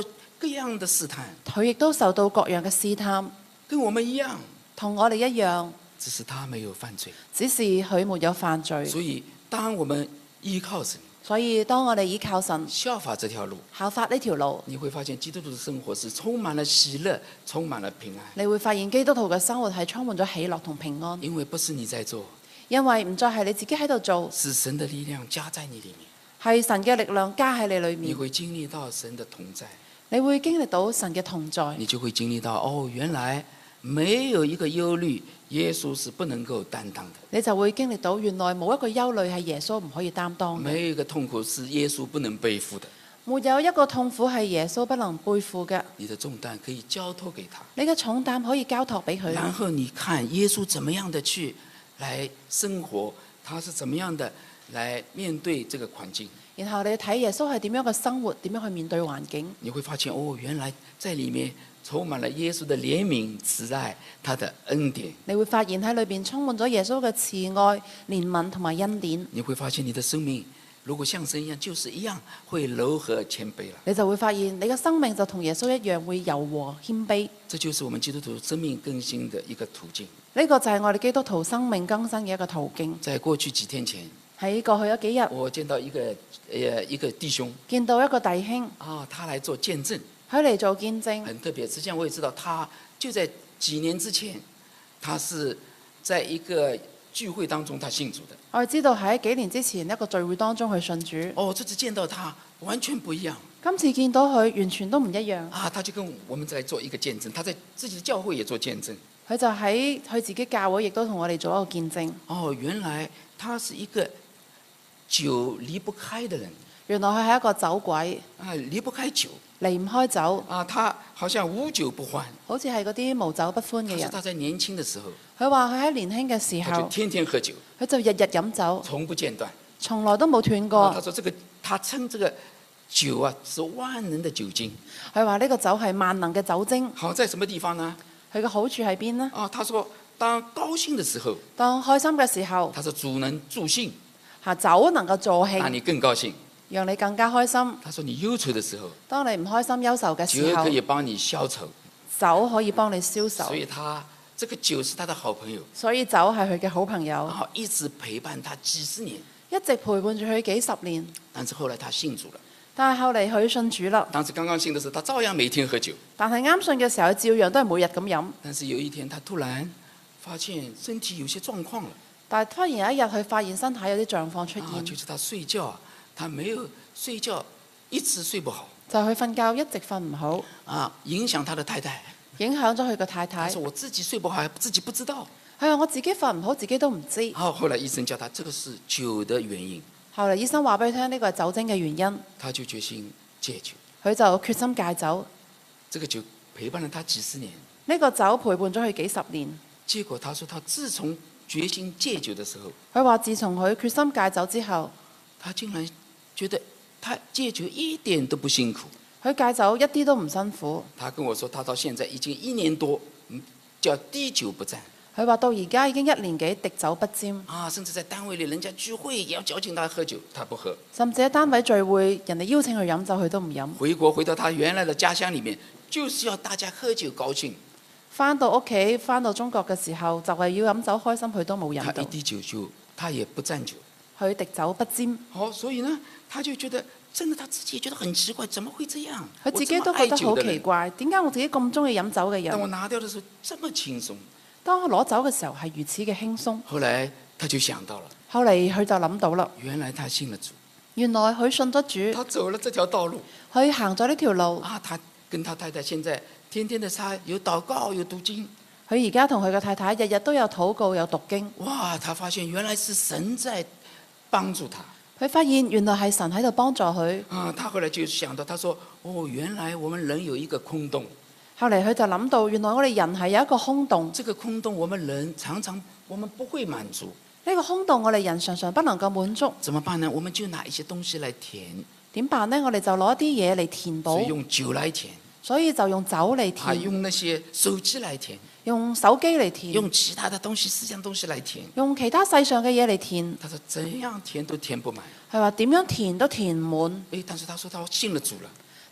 S1: 各樣的試探，
S2: 佢亦都受到各樣嘅試探，
S1: 跟我們一樣，
S2: 同我哋一樣，
S1: 只是他沒有犯罪。
S2: 只是佢沒有犯罪。
S1: 所以當我們依靠神，
S2: 所以當我哋依靠神，
S1: 效法這條路，
S2: 效法呢條路，
S1: 你會發現基督徒的生活是充滿了喜樂，充滿了平安。
S2: 你會發現基督徒嘅生活係充滿咗喜樂同平安，
S1: 因為不是你在做，
S2: 因為唔再係你自己喺度做，
S1: 是神的力量加在你裡面，
S2: 係神嘅力量加喺你裏面。
S1: 你會經歷到神的同在，
S2: 你會經歷到神嘅同在，
S1: 你就會經歷到哦，原來沒有一個憂慮，耶穌是不能夠擔當的。
S2: 你就會經歷到原來冇一個憂慮係耶穌唔可以擔當嘅，
S1: 沒有一個痛苦是耶穌不能背負的。
S2: 沒有一個痛苦係耶穌不能背負嘅。
S1: 你的重擔可以交託給他，
S2: 你嘅重擔可以交託俾佢。
S1: 然後你看耶穌怎麼樣的去來生活，他是怎麼樣的來面對這個環境。
S2: 然後你睇耶穌係點樣嘅生活，點樣去面對環境。
S1: 你會發現哦，原來在裡面充滿了耶穌的憐憫、慈愛，他的恩典。
S2: 你會發現喺裏邊充滿咗耶穌嘅慈愛、憐憫同埋恩典。
S1: 你會發現你的生命如果像神一樣，就是一樣會柔和謙卑了。
S2: 你就會發現你嘅生命就同耶穌一樣會柔和謙卑。
S1: 這就是我們基督徒生命更新的一個途徑。
S2: 呢個就係我哋基督徒生命更新嘅一個途徑。
S1: 在過去幾天前，
S2: 喺過去咗幾日，
S1: 我見到一個弟兄，
S2: 見到一個弟兄
S1: 他來做見證，
S2: 佢嚟做見證，
S1: 很特別。之前我也知道，他就在幾年之前，他是在一個聚會當中，他信主的。
S2: 我哋知道喺幾年之前一個聚會當中去信主。
S1: 這次見到他完全不一樣。
S2: 今次見到佢完全都唔一樣。
S1: 他就跟我們在做一個見證，他在自己的教會也做見證。
S2: 佢就喺佢自己教會，亦都同我哋做一個見證。
S1: 原來他是一個酒離不開的人。
S2: 原來佢係一個酒鬼。
S1: 離不開酒。
S2: 離唔開酒。
S1: 他好像無酒不歡。
S2: 好似係嗰啲無酒不歡嘅人。
S1: 他在年輕的時候。
S2: 佢話佢喺年輕嘅時候，
S1: 他就天天喝酒。
S2: 佢就日日飲酒，
S1: 從不間斷，
S2: 從來都冇斷過。
S1: 他說他稱這個酒是萬能的酒精。
S2: 佢話呢個酒係萬能嘅酒精。
S1: 好在什麼地方呢？
S2: 佢嘅好處喺邊呢？
S1: 他說當高興的時候，
S2: 當開心嘅時候，
S1: 他說主能助興，
S2: 酒能夠助興，
S1: 讓你更高興，
S2: 讓你更加開心。
S1: 他說你憂愁的時候，
S2: 當你唔開心憂愁嘅時候，
S1: 酒可以幫你消愁，
S2: 酒可以幫你消愁。
S1: 所以這個酒是他的好朋友，
S2: 所以酒係佢嘅好朋友，
S1: 一直陪伴他幾十年，
S2: 一直陪伴住佢幾十年。
S1: 但是後來他信主了。
S2: 但係後嚟佢信主啦。
S1: 當時剛剛信的時候，他照樣每天喝酒。
S2: 但係啱信嘅時候，佢照樣都係每日咁飲。
S1: 但是有一天，他突然發現身體有些狀況了。
S2: 但係突然有一日，佢發現身體有啲狀況出現。
S1: 就是他睡覺，他沒有睡覺，一直睡不好。
S2: 就係佢瞓覺一直瞓唔好。
S1: 影響他的太太。
S2: 影響咗佢個太太。
S1: 他說我自己睡不好，自己不知道。
S2: 係啊，我自己瞓唔好，自己都唔知。
S1: 後來醫生叫他，這個是酒的原因。
S2: 後嚟醫生話俾佢聽，呢個係酒精嘅原因。
S1: 他就決心戒酒。
S2: 佢就決心戒酒。
S1: 這個酒陪伴了他幾十年。
S2: 呢個酒陪伴咗佢幾十年。
S1: 結果他說，他自從決心戒酒的時候，
S2: 佢話自從佢決心戒酒之後，
S1: 他竟然覺得他戒酒一點都不辛苦。
S2: 佢戒酒一啲都唔辛苦。
S1: 他跟我說，他到現在已經1年多，叫滴酒不沾。
S2: 佢話到而家已經1年幾滴酒不沾。
S1: 甚至在單位裏人家聚會也要邀請他喝酒，他不喝。
S2: 甚至喺單位聚會，人哋邀請佢飲酒，佢都唔飲。
S1: 回國回到他原來的家鄉裏面，就是要大家喝酒高興。
S2: 翻到屋企，翻到中國嘅時候，就係要飲酒開心，佢都冇飲到。
S1: 他一滴酒他也不沾酒。
S2: 佢滴酒不沾。
S1: 所以呢，他就覺得真的他自己也覺得很奇怪，怎麼會這樣？
S2: 佢自己都覺得好奇怪，點解我自己咁中意飲酒嘅人？
S1: 但我拿掉的時候這麼輕鬆。
S2: 當我攞走嘅時候係如此嘅輕鬆。
S1: 後來他就想到了。
S2: 後嚟佢就諗到啦。
S1: 原來他信了主。
S2: 原來佢信咗主。
S1: 他走了這條道路。
S2: 佢行咗呢條路。
S1: 他跟他太太現在天天的有禱告有讀經。
S2: 佢而家同佢嘅太太日日都有禱告有讀經。
S1: 哇！他發現原來是神在幫助他。
S2: 佢發現原來係神喺度幫助佢。
S1: 他後來就想到，他說：原來我們人有一個空洞。
S2: 後嚟佢就諗到，原來我哋人係有一個空洞。
S1: 這個空洞，我們人常常我們不會滿足。
S2: 呢個空洞，我哋人常常不能夠滿足。
S1: 怎麼辦呢？我們就拿一些東西來填。
S2: 點辦呢？我哋就攞一啲嘢嚟填補。
S1: 所以用酒來填。
S2: 所以就用酒嚟填。
S1: 用那些手機來填。
S2: 用手機嚟填。
S1: 用其他的東西、思想東西來填。
S2: 用其他世上嘅嘢嚟填。
S1: 他說：怎樣填都填不滿。
S2: 係話點樣填都填唔滿。
S1: 但是他說他信了主了。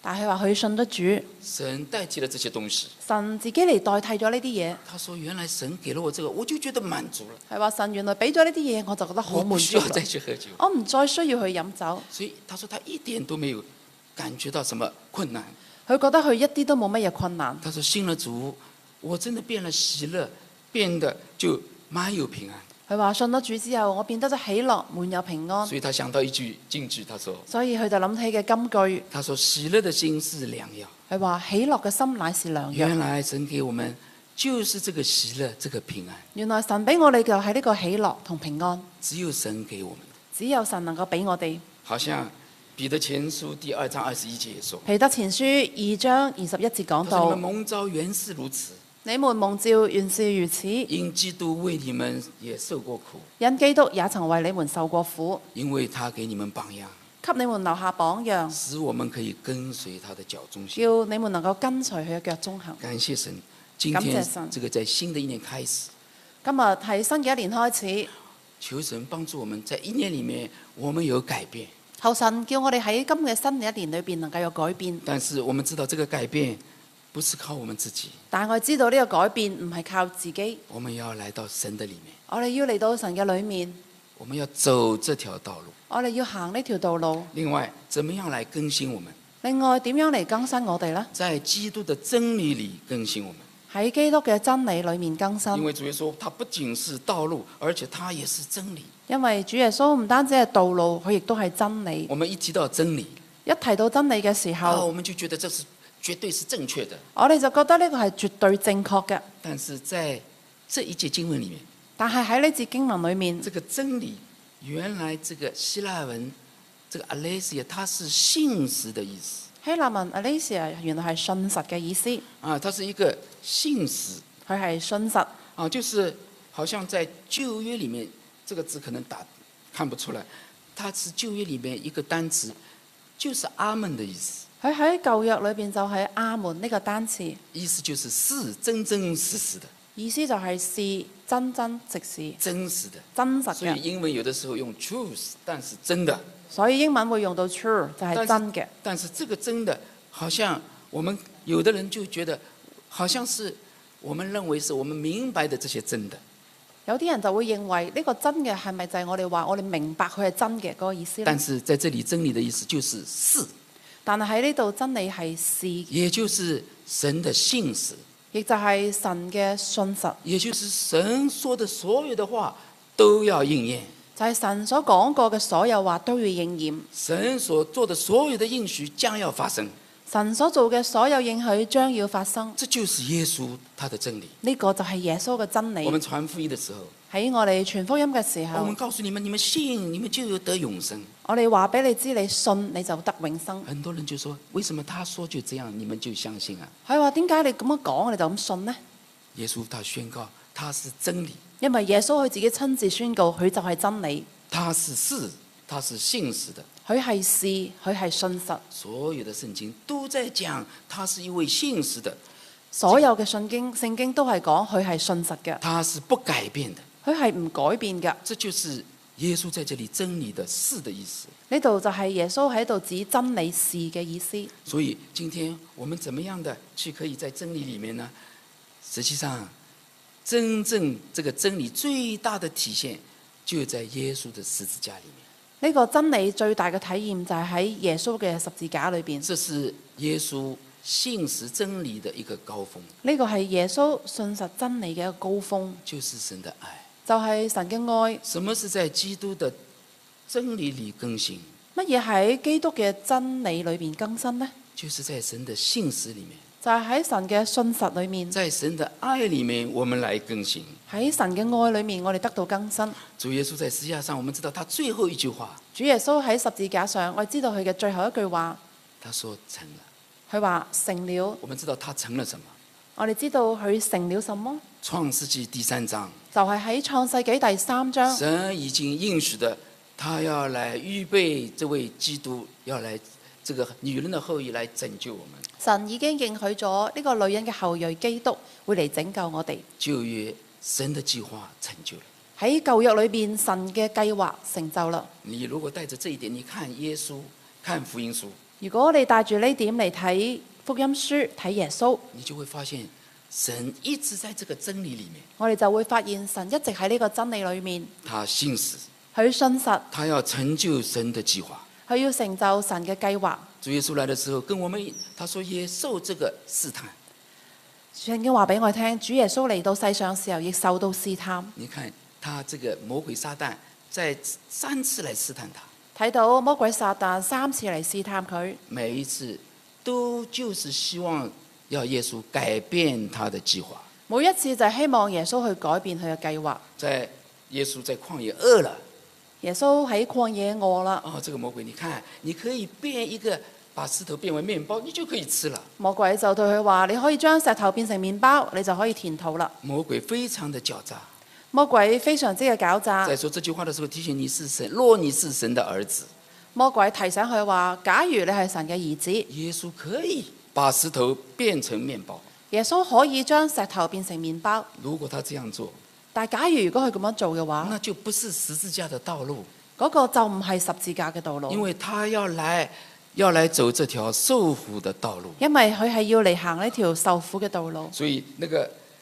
S2: 但係佢話佢信得主，
S1: 神代替了這些東西。
S2: 神自己嚟代替咗呢啲嘢。
S1: 他說：原來神給了我這個，我就覺得滿足了。
S2: 係話神原來俾咗呢啲嘢，我就覺得好
S1: 我不
S2: 滿足
S1: 需要再去喝酒。
S2: 我唔再需要去飲酒。
S1: 所以他說他一點都沒有感覺到什麼困難。
S2: 佢覺得佢一啲都冇乜嘢困難。
S1: 他說信了主，我真的變了喜樂，變得就滿有平安。
S2: 佢話信咗主之後，我變得咗喜樂，滿有平安。
S1: 所以他想到一句金句，他說：
S2: 所以佢就諗起嘅金句。
S1: 他說喜樂的心是良藥。
S2: 佢話喜樂嘅心乃是良藥。
S1: 原來神給我們就是這個喜樂，這個平安。
S2: 原來神俾我哋就係呢個喜樂同平安。
S1: 只有神給我們，
S2: 只有神能夠俾我哋。
S1: 好像彼得前書第2章21節說：
S2: 彼得前書2章21節講到：
S1: 你們蒙召原是如此。
S2: 你們蒙召原是如此，
S1: 因基督為你們也受過苦，
S2: 因基督也曾為你們受過苦，
S1: 因為他給你們榜樣，
S2: 給你們留下榜樣，
S1: 使我們可以跟隨他的腳蹤行。
S2: 叫你們能夠跟隨佢嘅腳蹤行。
S1: 感謝神，今天這個在新的一年開始，
S2: 今日係新嘅一年開始，
S1: 求神幫助我們在一年裡面，我們有改變。
S2: 求神叫我哋喺今嘅新嘅一年裏邊能夠有改變。
S1: 但是我們知道這個改變不是靠我們自己，
S2: 但我知道呢個改變唔係靠自己，
S1: 我們要來到神的裡面，
S2: 我哋要嚟到神嘅裏面，
S1: 我們要走這條道路，
S2: 我哋要行呢條道路。
S1: 另外，怎麼樣來更新我們？
S2: 另外，點樣嚟更新我哋呢？
S1: 在基督的真理裡更新我們。
S2: 喺基督嘅真理裏面更新。
S1: 因為主耶穌他不僅是道路，而且他也是真理。
S2: 因為主耶穌唔單止係道路，佢亦都係真理。
S1: 我們一提到真理，
S2: 一提到真理嘅時候，
S1: 我們就覺得這是絕對是正確的。
S2: 我哋就覺得呢個係絕對正確嘅。
S1: 但是在這一節經文裡面，
S2: 但係喺呢節經文裏面，
S1: 這個真理原來這個希臘文，這個 aletheia，它是信實的意思。
S2: 希臘文 aletheia 原來係信實嘅意思。
S1: 啊，它是一個信實。
S2: 佢係信實。
S1: 啊，就是好像在舊約裡面，這個字可能看不出來，它是舊約裡面一個單詞，就是阿門的意思。
S2: 佢喺舊約裏邊就係阿門呢個單詞，
S1: 意思就是是真真實實的。
S2: 意思就係是真真實實，
S1: 真實的，
S2: 真實嘅。
S1: 所以英文有的時候用 truth， 但是真的。
S2: 所以英文會用到 true， 就係真嘅。
S1: 但是這個真的，好像我們有的人就覺得，好像是我們認為是我們明白的這些真的。
S2: 有啲人就會認為呢個真嘅係咪就係我哋話我哋明白佢係真嘅嗰個意思呢？
S1: 但是在這裡真理的意思就是是。
S2: 但係喺呢度真理係是，
S1: 也就是神的信實，
S2: 亦就係神嘅信實，
S1: 也就是神說的所有的話都要應驗，
S2: 就係神所講過嘅所有話都要應驗，
S1: 神所做的所有的應許將要發生，
S2: 神所做嘅所有應許將要發生。
S1: 這就是耶穌他的真理。
S2: 呢個就係耶穌嘅真理。
S1: 我們傳福音的時候，
S2: 喺我哋傳福音嘅時候，
S1: 我們告訴你們，你們信，你們就有得永生。
S2: 我哋話俾你知，你信你就得永生。
S1: 很多人就說，為什麼他說就這樣，你們就相信啊？
S2: 佢話點解你咁樣講，你就咁信呢？
S1: 耶穌他宣告，他是真理，
S2: 因為耶穌佢自己親自宣告，佢就係真理。
S1: 他是是，他是信實的。
S2: 佢係是，佢係信實。
S1: 所有的聖經都在講，他是一位信實的。
S2: 所有嘅聖經都係講佢係信實嘅。
S1: 他是不改變的，
S2: 佢係唔改變嘅。
S1: 這就是耶穌在這裡真理的是的意思。
S2: 呢度就係耶穌喺度指真理是嘅意思。
S1: 所以今天我們怎麼樣的去可以在真理裡面呢？實際上，真正這個真理最大的體現，就在耶穌的十字架裡面。
S2: 呢個真理最大嘅體驗就係喺耶穌嘅十字架裏邊。
S1: 這是耶穌信實真理的一個高峰。
S2: 呢個係耶穌信實真理嘅一個高峰。
S1: 就是神的愛。
S2: 就係神嘅愛。
S1: 什麼是在基督的真理裡更新？
S2: 乜嘢喺基督嘅真理裏邊更新呢？
S1: 就是在神的信實裡面。
S2: 就係喺神嘅信實裏面。
S1: 在神的愛裡面，我們來更新。
S2: 喺神嘅愛裏面，我哋得到更新。
S1: 主耶穌在十字架上，我們知道他最後一句話。
S2: 主耶穌喺十字架上，我知道佢嘅最後一句話。
S1: 他說成了。
S2: 佢話成了。
S1: 我們知道他成了什麼？
S2: 我哋知道佢成了什麼？
S1: 創世紀第3章。
S2: 就係喺創世紀第3章。
S1: 神已經應許的，他要來預備這位基督，要來這個女人的後裔來拯救我們。
S2: 神已經應許咗呢個女人嘅後裔基督會嚟拯救我哋。
S1: 舊約神的計劃成就了。
S2: 喺舊約裏邊，神嘅計劃成就啦。
S1: 你如果帶着這一點，你看耶穌，看福音書。
S2: 如果你帶住呢點嚟睇福音書，睇耶穌，
S1: 你就會發現神一直在這個真理裡面。
S2: 我哋就會發現神一直喺呢個真理裏面。
S1: 他信實，
S2: 佢信實，
S1: 他要成就神的計劃。
S2: 佢要成就神嘅計劃。
S1: 主耶穌來的時候，跟我們他說也受這個試探。
S2: 聖經話俾我聽，主耶穌嚟到世上時候，亦受到試探。
S1: 你看他這個魔鬼撒旦在3次來試探他，
S2: 睇到魔鬼撒旦3次嚟試探佢，
S1: 每一次都就是希望要耶穌改變他的計劃。
S2: 每一次就係希望耶穌去改變佢嘅計劃。
S1: 在耶穌在曠野餓了，
S2: 耶穌喺曠野餓啦。
S1: 這個魔鬼，你看，你可以變一個，把石頭變為麵包，你就可以吃了。
S2: 魔鬼就對佢話：你可以將石頭變成麵包，你就可以填肚啦。
S1: 魔鬼非常的狡詐。
S2: 魔鬼非常之嘅狡詐。
S1: 在說這句話的時候，提醒你是神，若你是神的兒子。
S2: 魔鬼提醒佢話：假如你係神嘅兒子，
S1: 耶穌可以把石頭變成麵包。
S2: 耶穌可以將石頭變成麵包。
S1: 如果他這樣做，
S2: 但係假如佢咁樣做嘅話，
S1: 那就不是十字架的道路。
S2: 嗰個就唔係十字架嘅道路。
S1: 因為他要來走這條受苦的道路。
S2: 因為佢係要嚟行呢條受苦嘅道路。
S1: 所以這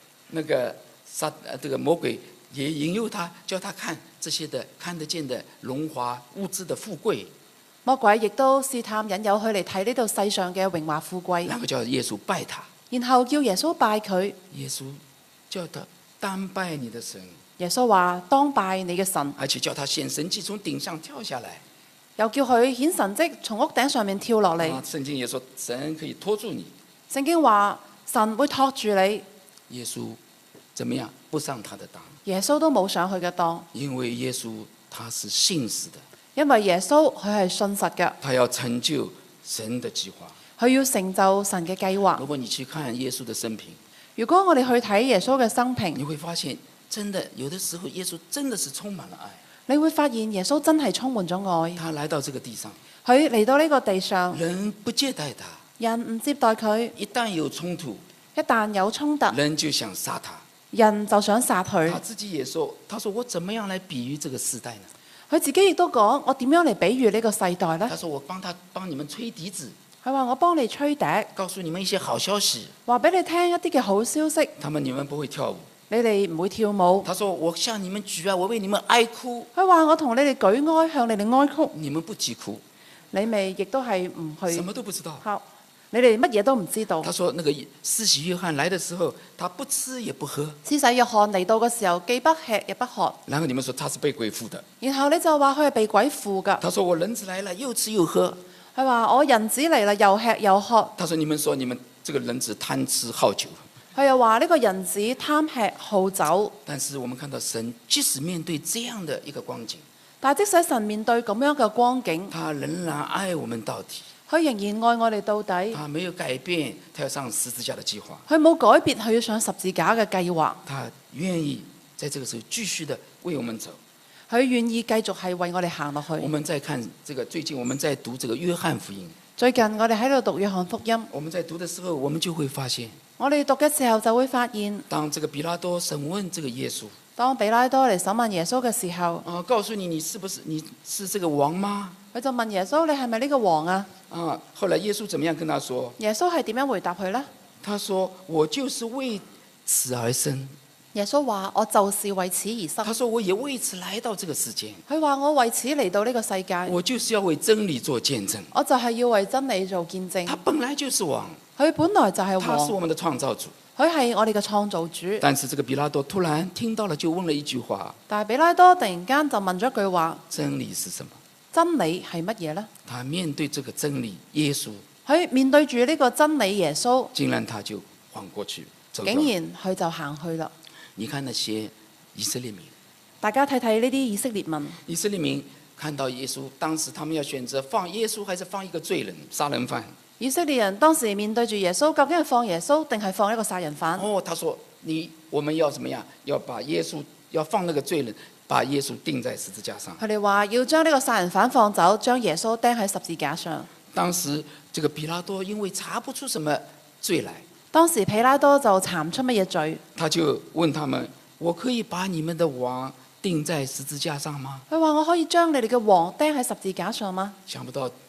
S1: 個魔鬼也引誘他，叫他看這些的看得見的榮華物質的富貴。
S2: 魔鬼亦都試探引誘佢嚟睇呢度世上嘅榮華富貴。
S1: 然後叫耶穌拜他。
S2: 然後叫耶穌拜佢。
S1: 耶穌叫他當拜你的神。
S2: 耶穌話當拜你嘅神。
S1: 而且叫他顯神蹟從頂上跳下來。
S2: 又叫佢顯神蹟從屋頂上面跳落嚟。
S1: 聖經也說神可以拖住你。
S2: 聖經話神會托住你。
S1: 耶穌怎麼樣？不上他的當。
S2: 耶穌都冇上佢嘅當。
S1: 因為耶穌他是信實的。
S2: 因為耶穌佢係信實嘅。
S1: 他要成就神的計劃。
S2: 佢要成就神嘅計劃。
S1: 如果你去看耶穌的生平，
S2: 如果我哋去睇耶穌嘅生平，
S1: 你會發現真的有的時候耶穌真的是充滿了愛。
S2: 你會發現耶穌真係充滿咗愛。
S1: 他來到這個地上，
S2: 佢嚟到呢個地上，
S1: 人不接待他，
S2: 人唔接待佢，
S1: 一旦有衝突，
S2: 一旦有衝突，
S1: 人就想殺他，
S2: 人就想殺佢。
S1: 他自己也說，他說我怎麼樣來比喻這個時代呢？
S2: 佢自己亦都講，我點樣嚟比喻呢個世代呢？
S1: 他說我幫你們吹笛子，
S2: 佢話我幫你吹笛，
S1: 告訴你們一些好消息，
S2: 話俾你聽一啲嘅好消息。
S1: 你們不會跳舞，
S2: 你哋唔會跳舞。
S1: 他說我向你們舉啊，我為你們哀哭。
S2: 佢話我同你哋舉哀，向你哋哀哭。
S1: 你們不急哭，
S2: 你咪亦都係唔去。
S1: 什麼都不知道。
S2: 好，你哋乜嘢都唔知道。
S1: 他說那個施洗約翰來的時候，他不吃也不喝。
S2: 施洗約翰嚟到嘅時候，既不吃也不喝。
S1: 然後你們說他是被鬼附的。
S2: 然後你就話佢係被鬼附㗎。
S1: 他說我人子來了，又吃又喝。
S2: 佢話我人子嚟啦，又吃又喝。
S1: 他說你們這個人子貪吃好酒。
S2: 佢又話呢個人子貪吃好酒。
S1: 但是我們看到神即使面對這樣的一個光景，
S2: 但即使神面對咁樣嘅光景，
S1: 他仍然愛我們到底。
S2: 佢仍然愛我哋到底。
S1: 他沒有改變，他要上十字架的計劃。
S2: 佢冇改變佢要上十字架嘅計劃。
S1: 他願意在這個時候繼續的為我們走。
S2: 佢願意繼續係為我哋行落去。
S1: 我們在看這個，最近我們在讀這個約翰福音。
S2: 最近我哋喺度讀約翰福音。
S1: 我們在讀的時候，我們就會發現，
S2: 我哋讀嘅時候就會發現，
S1: 當這個比拉多審問這個耶穌，
S2: 當比拉多嚟審問耶穌嘅時候，
S1: 告訴你是不是你是這個王嗎？
S2: 佢就問耶穌：你係咪呢個王啊？
S1: 後來耶穌怎麼樣跟他說？
S2: 耶穌係點樣回答佢呢？
S1: 他說：我就是為此而生。
S2: 耶穌話：我就是為此而生。
S1: 他說：我也為此來到這個世界。
S2: 佢話：我為此嚟到呢個世界。
S1: 我就是要為真理做見證。
S2: 我就係要為真理做見證。
S1: 他本來就是王。
S2: 佢本來就係王。
S1: 他是我們的創造主。
S2: 佢係我哋嘅創造主。
S1: 但是這個比拉多突然聽到了，就問了一句話。
S2: 但係比拉多突然間就問咗句話：
S1: 真理是什麼？
S2: 真理係乜嘢呢？
S1: 他面對這個真理，耶穌。
S2: 佢面對住呢個真理，耶穌。
S1: 竟然他就晃過去，
S2: 竟然佢就行去啦。
S1: 你看那些以色列民，
S2: 大家睇睇呢啲以色列民。
S1: 以色列民看到耶穌，當時他們要選擇放耶穌，還是放一個罪人、殺人犯？
S2: 以色列人當時面對住耶穌，究竟係放耶穌定係放一個殺人犯？
S1: 他說：我們要怎麼樣？要把耶穌，要放那個罪人，把耶穌釘在十字架上。
S2: 佢哋話要將呢個殺人犯放走，將耶穌釘喺十字架上。
S1: 當時這個比拉多因為查不出什麼罪來。
S2: 當時彼拉多就查唔出乜嘢罪，
S1: 他就問他們：我可以把你們的王釘在十字架上嗎？
S2: 佢話：我可以將你哋嘅王釘喺十字架上嗎？
S1: 想不到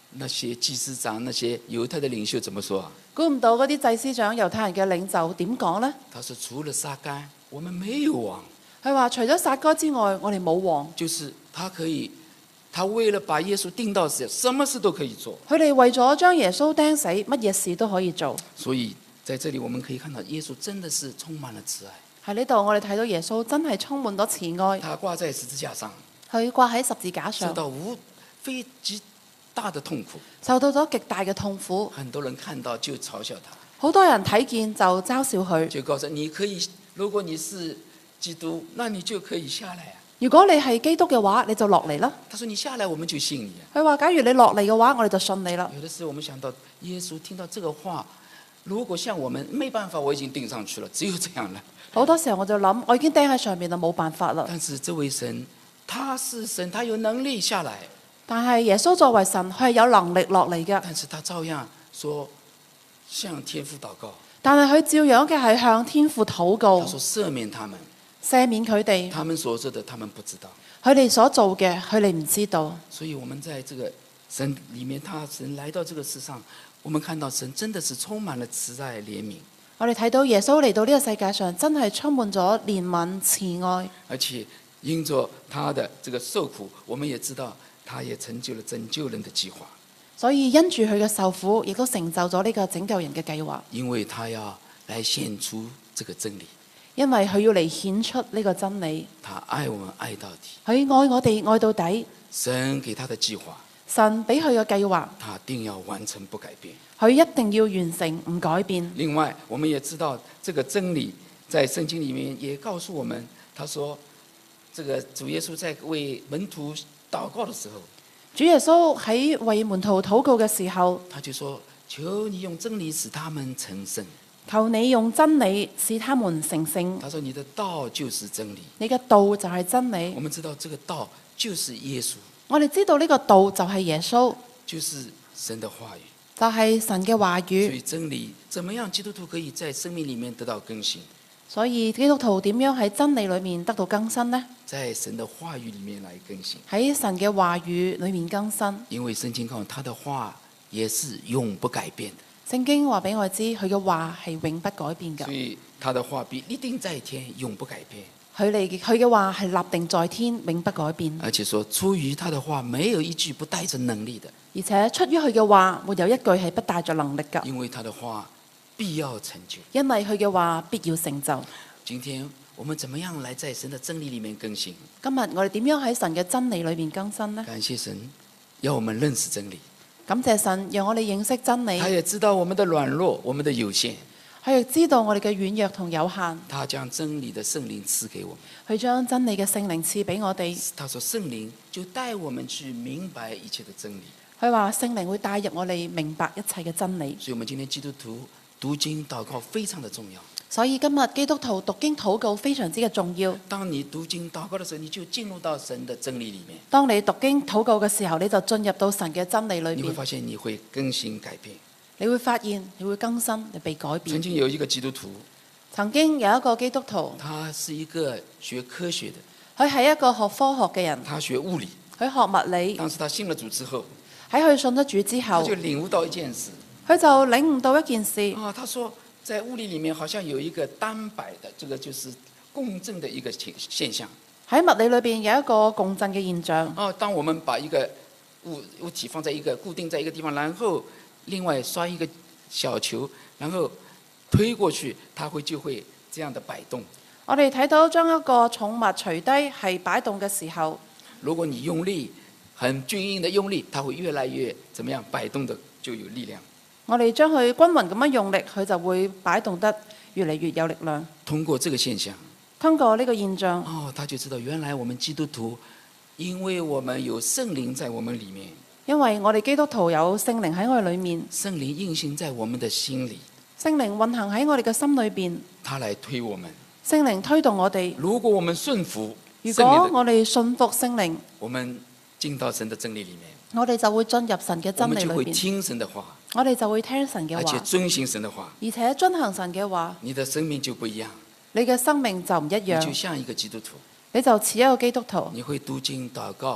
S1: 那些祭司長、那些猶太的領袖怎麼說啊？
S2: 估唔到嗰啲祭司長、猶太人嘅領袖點講呢？
S1: 他說：除了撒該，我們沒有王。
S2: 佢話除咗撒該之外，我哋冇王。
S1: 就是他為了把耶穌釘到死，什麼事都可以做。
S2: 佢哋為咗將耶穌釘死，乜嘢事都可以做。
S1: 所以在這裏我們可以看到，耶穌真的是充滿了慈愛。
S2: 喺呢度我哋睇到耶穌真係充滿咗慈愛。
S1: 他掛在十字架上，
S2: 佢掛喺十字架上，
S1: 受到非極大的痛苦，
S2: 受到咗極大嘅痛苦。
S1: 很多人看到就嘲笑他，
S2: 好多人睇見就嘲笑佢，
S1: 就告訴你可以，如果你是基督，那你就可以下來啊。
S2: 如果你係基督嘅話，你就落嚟啦。
S1: 他說你下來，我們就信你啊。
S2: 佢話假如你落嚟嘅話，我哋就信你啦。
S1: 有的時候我們想到耶穌聽到這個話，如果像我們沒辦法，我已經釘上去了，只有這樣了。
S2: 好多時候我就諗，我已經釘喺上面啦，冇辦法啦。
S1: 但是這位神，他是神，他有能力下來。
S2: 但係耶穌作為神，佢係有能力落嚟嘅。
S1: 但是他照樣說向天父禱告。
S2: 但係佢照樣嘅係向天父禱告。
S1: 他說赦免他們，
S2: 赦免佢哋。
S1: 他們所做的，他們不知道。
S2: 佢哋所做嘅，佢哋唔知道。
S1: 所以我們在這個神裡面，神來到這個世上，我們看到神真的是充滿了慈愛憐憫。
S2: 我哋睇到耶穌嚟到呢個世界上，真係充滿咗憐憫慈愛。
S1: 而且因着他的這個受苦，我們也知道他也成就了拯救人的計劃。
S2: 所以因住佢嘅受苦，亦都成就咗呢個拯救人嘅計劃。
S1: 因為他要來顯出這個真理。
S2: 因為佢要嚟顯出呢個真理。
S1: 他愛我們愛到底。
S2: 佢愛我哋愛到底。
S1: 神給他的計劃，
S2: 神俾佢嘅計劃，
S1: 他定要完成不改變。
S2: 佢一定要完成，唔改變。
S1: 另外，我們也知道這個真理在聖經裡面也告訴我們，他說，這個主耶穌在為門徒禱告的時候，
S2: 主耶穌喺為門徒禱告嘅時候，
S1: 他就說：求你用真理使他們成聖。
S2: 求你用真理使他們成聖。
S1: 他說：你的道就是真理。
S2: 你嘅道就係真理。
S1: 我們知道這個道就是耶穌。
S2: 我哋知道呢個道就係耶穌，
S1: 就是神的話語，
S2: 就係神嘅話語。
S1: 所以真理怎麼樣，基督徒可以在生命裡面得到更新？
S2: 所以基督徒點樣喺真理裏面得到更新呢？
S1: 在神的話語裡面來更新。
S2: 喺神嘅話語裏面更新。
S1: 因為聖經告訴他的話也是永不改變的。
S2: 聖經話俾我知，佢嘅話係永不改變嘅。
S1: 所以他的話必立定在天，永不改變。
S2: 佢嘅話係立定在天，永不改變。
S1: 而且說出於他的話，沒有一句不帶着能力的。
S2: 而且出於佢嘅話，沒有一句係不帶着能力嘅。
S1: 因為他的話必要成就。
S2: 因為佢嘅話必要成就。
S1: 今天我們怎麼樣來在神的真理裡面更新？
S2: 今日我哋點樣喺神嘅真理裏面更新呢？
S1: 感謝神，要我們認識真理。
S2: 感謝神，讓我哋認識真理。
S1: 他也知道我們的軟弱，我們的有限。
S2: 佢亦知道我哋嘅軟弱同有限。
S1: 他將真理的聖靈賜給我們。
S2: 佢將真理嘅聖靈賜俾我哋。
S1: 他說聖靈就帶我們去明白一切的真理。
S2: 佢話聖靈會帶入我哋明白一切嘅真理。
S1: 所以我們今天基督徒讀經禱告非常的重要。
S2: 所以今日基督徒讀經禱告非常之嘅重要。
S1: 當你讀經禱告的時候，你就進入到神的真理裡面。
S2: 當你讀經禱告嘅時候，你就進入到神嘅真理裏面。
S1: 你會發現你會更新改變。
S2: 你會發現你會更新，你被改變。
S1: 曾經有一個基督徒，
S2: 曾經有一個基督徒，
S1: 他是一個學科學的，
S2: 佢係一個學科學嘅人，
S1: 他學物理，
S2: 佢學物理。
S1: 當時他信了主之後，
S2: 喺佢信咗主之後，
S1: 他就領悟到一件事。
S2: 佢就領悟到一件事。
S1: 他說在物理裡面好像有一個單擺的，這個就是共振的一個現象。
S2: 喺物理裏邊有一個共振嘅現象。
S1: 當我們把一個物體放在一個固定在一個地方，然後另外刷一個小球，然後推過去，它就會這樣的擺動。
S2: 我哋睇到將一個重物垂低係擺動嘅時候，
S1: 如果你用力，很均勻的用力，它會越來越怎麼樣？擺動的就有力量。
S2: 我哋將佢均勻咁樣用力，佢就會擺動得越嚟越有力量。
S1: 通過這個現象，
S2: 通過呢個現象，
S1: 他就知道原來我們基督徒，因為我們有聖靈在我們裡面。
S2: 因為我哋基督徒有聖靈喺我哋裏面，
S1: 聖靈運行在我們的心裡，
S2: 聖靈運行喺我哋嘅心裏邊，
S1: 他來推我們。
S2: 聖靈推動我哋。
S1: 如果我們順服，
S2: 如果我哋信服聖靈，
S1: 我們進到神的真理裡面，
S2: 我哋就會進入神嘅真理裏邊。
S1: 我們就會聽神的話，
S2: 我哋就會聽神嘅話，
S1: 而且遵行神的話，
S2: 而且遵行神嘅話，
S1: 你的生命就不一樣。
S2: 你嘅生命就唔一樣。
S1: 你就像一個基督徒，
S2: 你就似一個基督徒。
S1: 你會讀經禱告，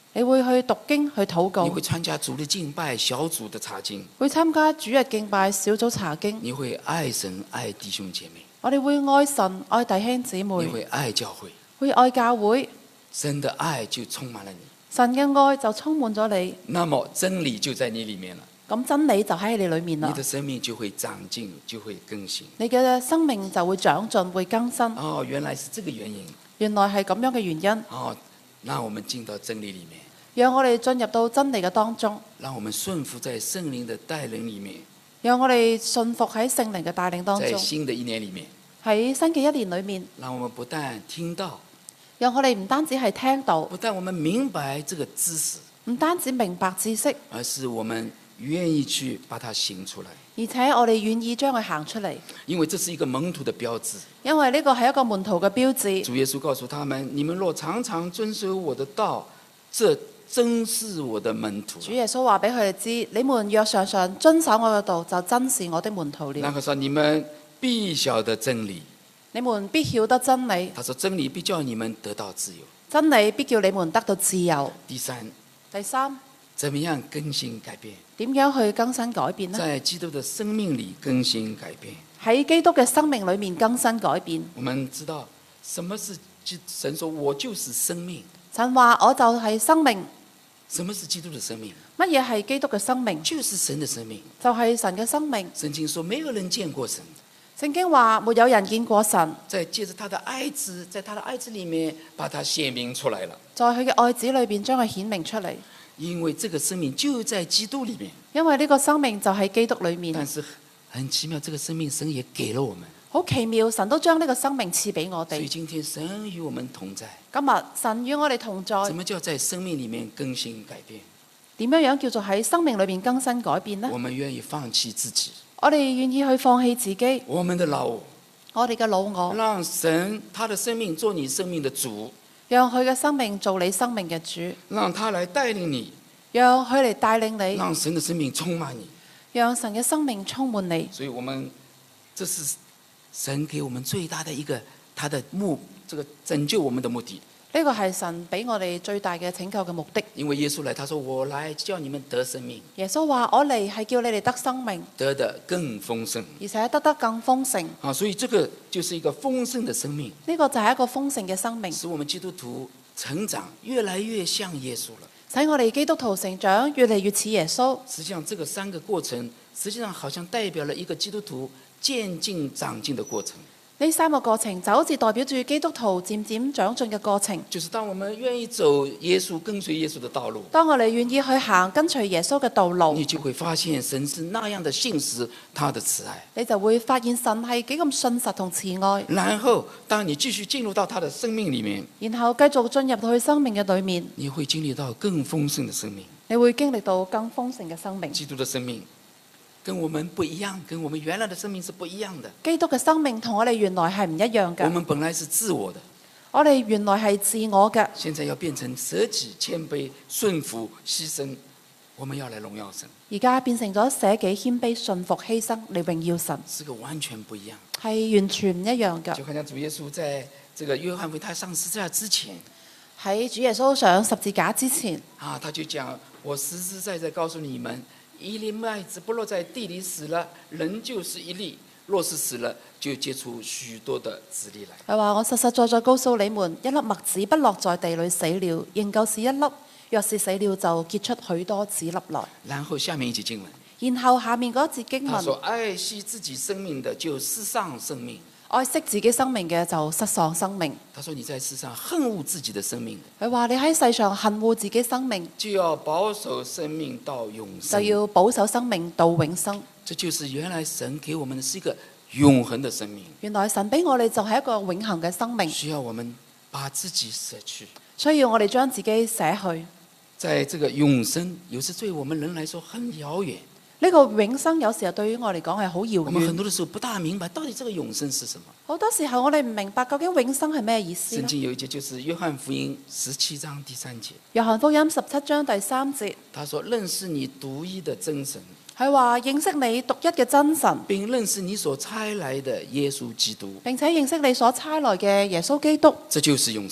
S2: 你會去讀經去禱告，
S1: 你會參加主日敬拜小組的查經，
S2: 會參加主日敬拜小組查經，
S1: 你會愛神愛弟兄姐妹，
S2: 我哋會愛神愛弟兄姊
S1: 你
S2: 妹，
S1: 會愛教會，
S2: 會愛教會，
S1: 神的愛就充滿了你，
S2: 神嘅愛就充滿咗你，
S1: 那麼真理就在你裡面了，
S2: 咁真理就喺你裏面啦
S1: 你的，生命就會長進，就會更新。
S2: 你嘅生命就會長進會更新。
S1: 哦，原來是這個原因。
S2: 原來係咁樣嘅原因，
S1: 哦，讓我們進到真理裡面，
S2: 讓我哋進入到真理嘅當中，
S1: 讓我們順服在聖靈的帶領裡面，
S2: 讓我哋信服喺聖靈嘅帶領當
S1: 在
S2: 中，
S1: 新的一年裡面，
S2: 喺新嘅一年裏面，
S1: 讓我們不但聽到，
S2: 讓我哋唔單止係聽到，
S1: 不但我們明白這個知識，
S2: 唔單止明白知識，
S1: 而是我們願意去把它行出來，
S2: 而且我哋願意將佢行出嚟，
S1: 因為這是一個門徒的標誌。
S2: 因為呢個係一個門徒嘅標誌。
S1: 主耶穌告訴他們：你們若常常遵守我的道，這真是我的門徒。
S2: 主耶穌話俾佢哋知：你們若常常遵守我嘅道，就真是我的門徒了。
S1: 然後說：你們必曉得真理。
S2: 你們必曉得真理。
S1: 他說：真理必叫你們得到自由。
S2: 真理必叫你們得到自由。
S1: 第三，怎麼樣更新改變？
S2: 點樣去更新改變呢？
S1: 在基督的生命裡更新改變。
S2: 喺基督嘅生命裏面更新改變。
S1: 我們知道什麼是神說我就是生命。
S2: 神話我就係生命。
S1: 什麼是基督的生命？
S2: 乜嘢係基督嘅生命？
S1: 就是神的生命。
S2: 就係神嘅生命。
S1: 聖經說沒有人見過神。
S2: 聖經話沒有人見過神。
S1: 在借着他的愛子，在他的愛子裡面把他顯明出來了。
S2: 在佢嘅愛子裏邊將佢顯明出嚟。
S1: 因為這個生命就在基督裡面。
S2: 因為呢個生命就喺基督裏面。
S1: 但是很奇妙，這個生命神也給了我們。
S2: 好奇妙，神都將呢個生命賜俾我哋。
S1: 所以今天神與我們同在。
S2: 今日神與我哋同在。
S1: 什麼叫在生命裡面更新改變？
S2: 點樣叫做喺生命裏面更新改變呢？
S1: 我們願意放棄自己。
S2: 我哋願意去放棄自己。
S1: 我們的老我。
S2: 我哋嘅老我。
S1: 讓神他的生命做你生命的主。
S2: 讓佢嘅生命做你生命嘅主。
S1: 讓他來帶領你。
S2: 讓佢嚟帶領你。
S1: 讓神的生命充滿你。
S2: 讓神嘅生命充滿你。
S1: 所以我們這是神給我們最大的一個他的這個拯救我們的目的。
S2: 呢個係神俾我哋最大嘅拯救嘅目的。
S1: 因為耶穌來，他說我來叫你們得生命。
S2: 耶穌話我嚟係叫你哋得生命，
S1: 得的更豐盛，
S2: 而且得更豐盛。
S1: 啊，所以這個就是一個豐盛的生命。
S2: 呢個就係一個豐盛嘅生命，
S1: 使我們基督徒成長越來越像耶穌了。
S2: 使我哋基督徒成長越嚟越似耶穌。
S1: 實際上，這個三個過程，實際上好像代表了一個基督徒漸進長進的過程。
S2: 呢三個過程就好似代表住基督徒漸漸長進嘅過程。
S1: 就是當我們願意走耶穌、跟隨耶穌的道路，
S2: 當我哋願意去行跟隨耶穌嘅道路，
S1: 你就會發現神是那樣的信實，他的慈愛。
S2: 你就會發現神係幾咁信實同慈愛。
S1: 然後，當你繼續進入到他的生命裡面，
S2: 然後繼續進入到佢生命嘅裏面，
S1: 你會經歷到更豐盛的生命。
S2: 你會經歷到更豐盛嘅生命。
S1: 基督的生命跟我們不一樣，跟我們原來的生命是不一樣的。
S2: 基督嘅生命同我哋原來係唔一樣嘅。
S1: 我們本來是自我的，
S2: 我哋原來係自我嘅，
S1: 現在要變成捨己、謙卑、順服、犧牲。我們要來榮耀神。
S2: 而家變成咗捨己、謙卑、順服、犧牲嚟榮耀神，
S1: 是個完全不一樣，
S2: 係完全唔一樣嘅。
S1: 就好像主耶穌在這個約翰福音他上十字架之前，
S2: 喺主耶穌上十字架之前，
S1: 啊，他就講：我實實在在告訴你們，一粒麥子不落在地裡死了，仍舊是一粒；若是死了，就結出許多的子粒來。
S2: 佢話：我實實在在告訴你們，一粒麥子不落在地裡死了，仍舊是一粒；若是死了，就結出許多子粒來。
S1: 然後下面一節經文，
S2: 然後下面嗰一節經文，
S1: 他說：愛惜自己生命的，就失喪生命。
S2: 愛惜自己生命嘅就失喪生命。
S1: 他說：你在世上恨惡自己的生命的，
S2: 佢話你喺世上恨惡自己生命，
S1: 就要保守生命到永生。
S2: 就要保守生命到永生。
S1: 這就是原來神給我們的是一個永恆的生命。
S2: 原來神俾我哋就係一個永恆嘅生命，
S1: 需要我們把自己捨去，
S2: 需要我哋將自己捨去。
S1: 在這個永生，有時對我們人來說很遙遠。
S2: 呢個永生有時候對於我嚟講係好遙
S1: 我們很
S2: 遠。
S1: 多的時候不大明白，到底這個永生是什麼。
S2: 好多時候我哋唔明白究竟永生係咩意思呢？
S1: 聖經有一節就是約翰福音17章第3節，
S2: 約翰福音17章第3節，
S1: 他說：認識你獨一的真神，
S2: 佢話認識你獨一嘅真神，
S1: 並認識你所差來的耶穌基督，
S2: 並且認識你所差來嘅耶穌基督，
S1: 這就是永生。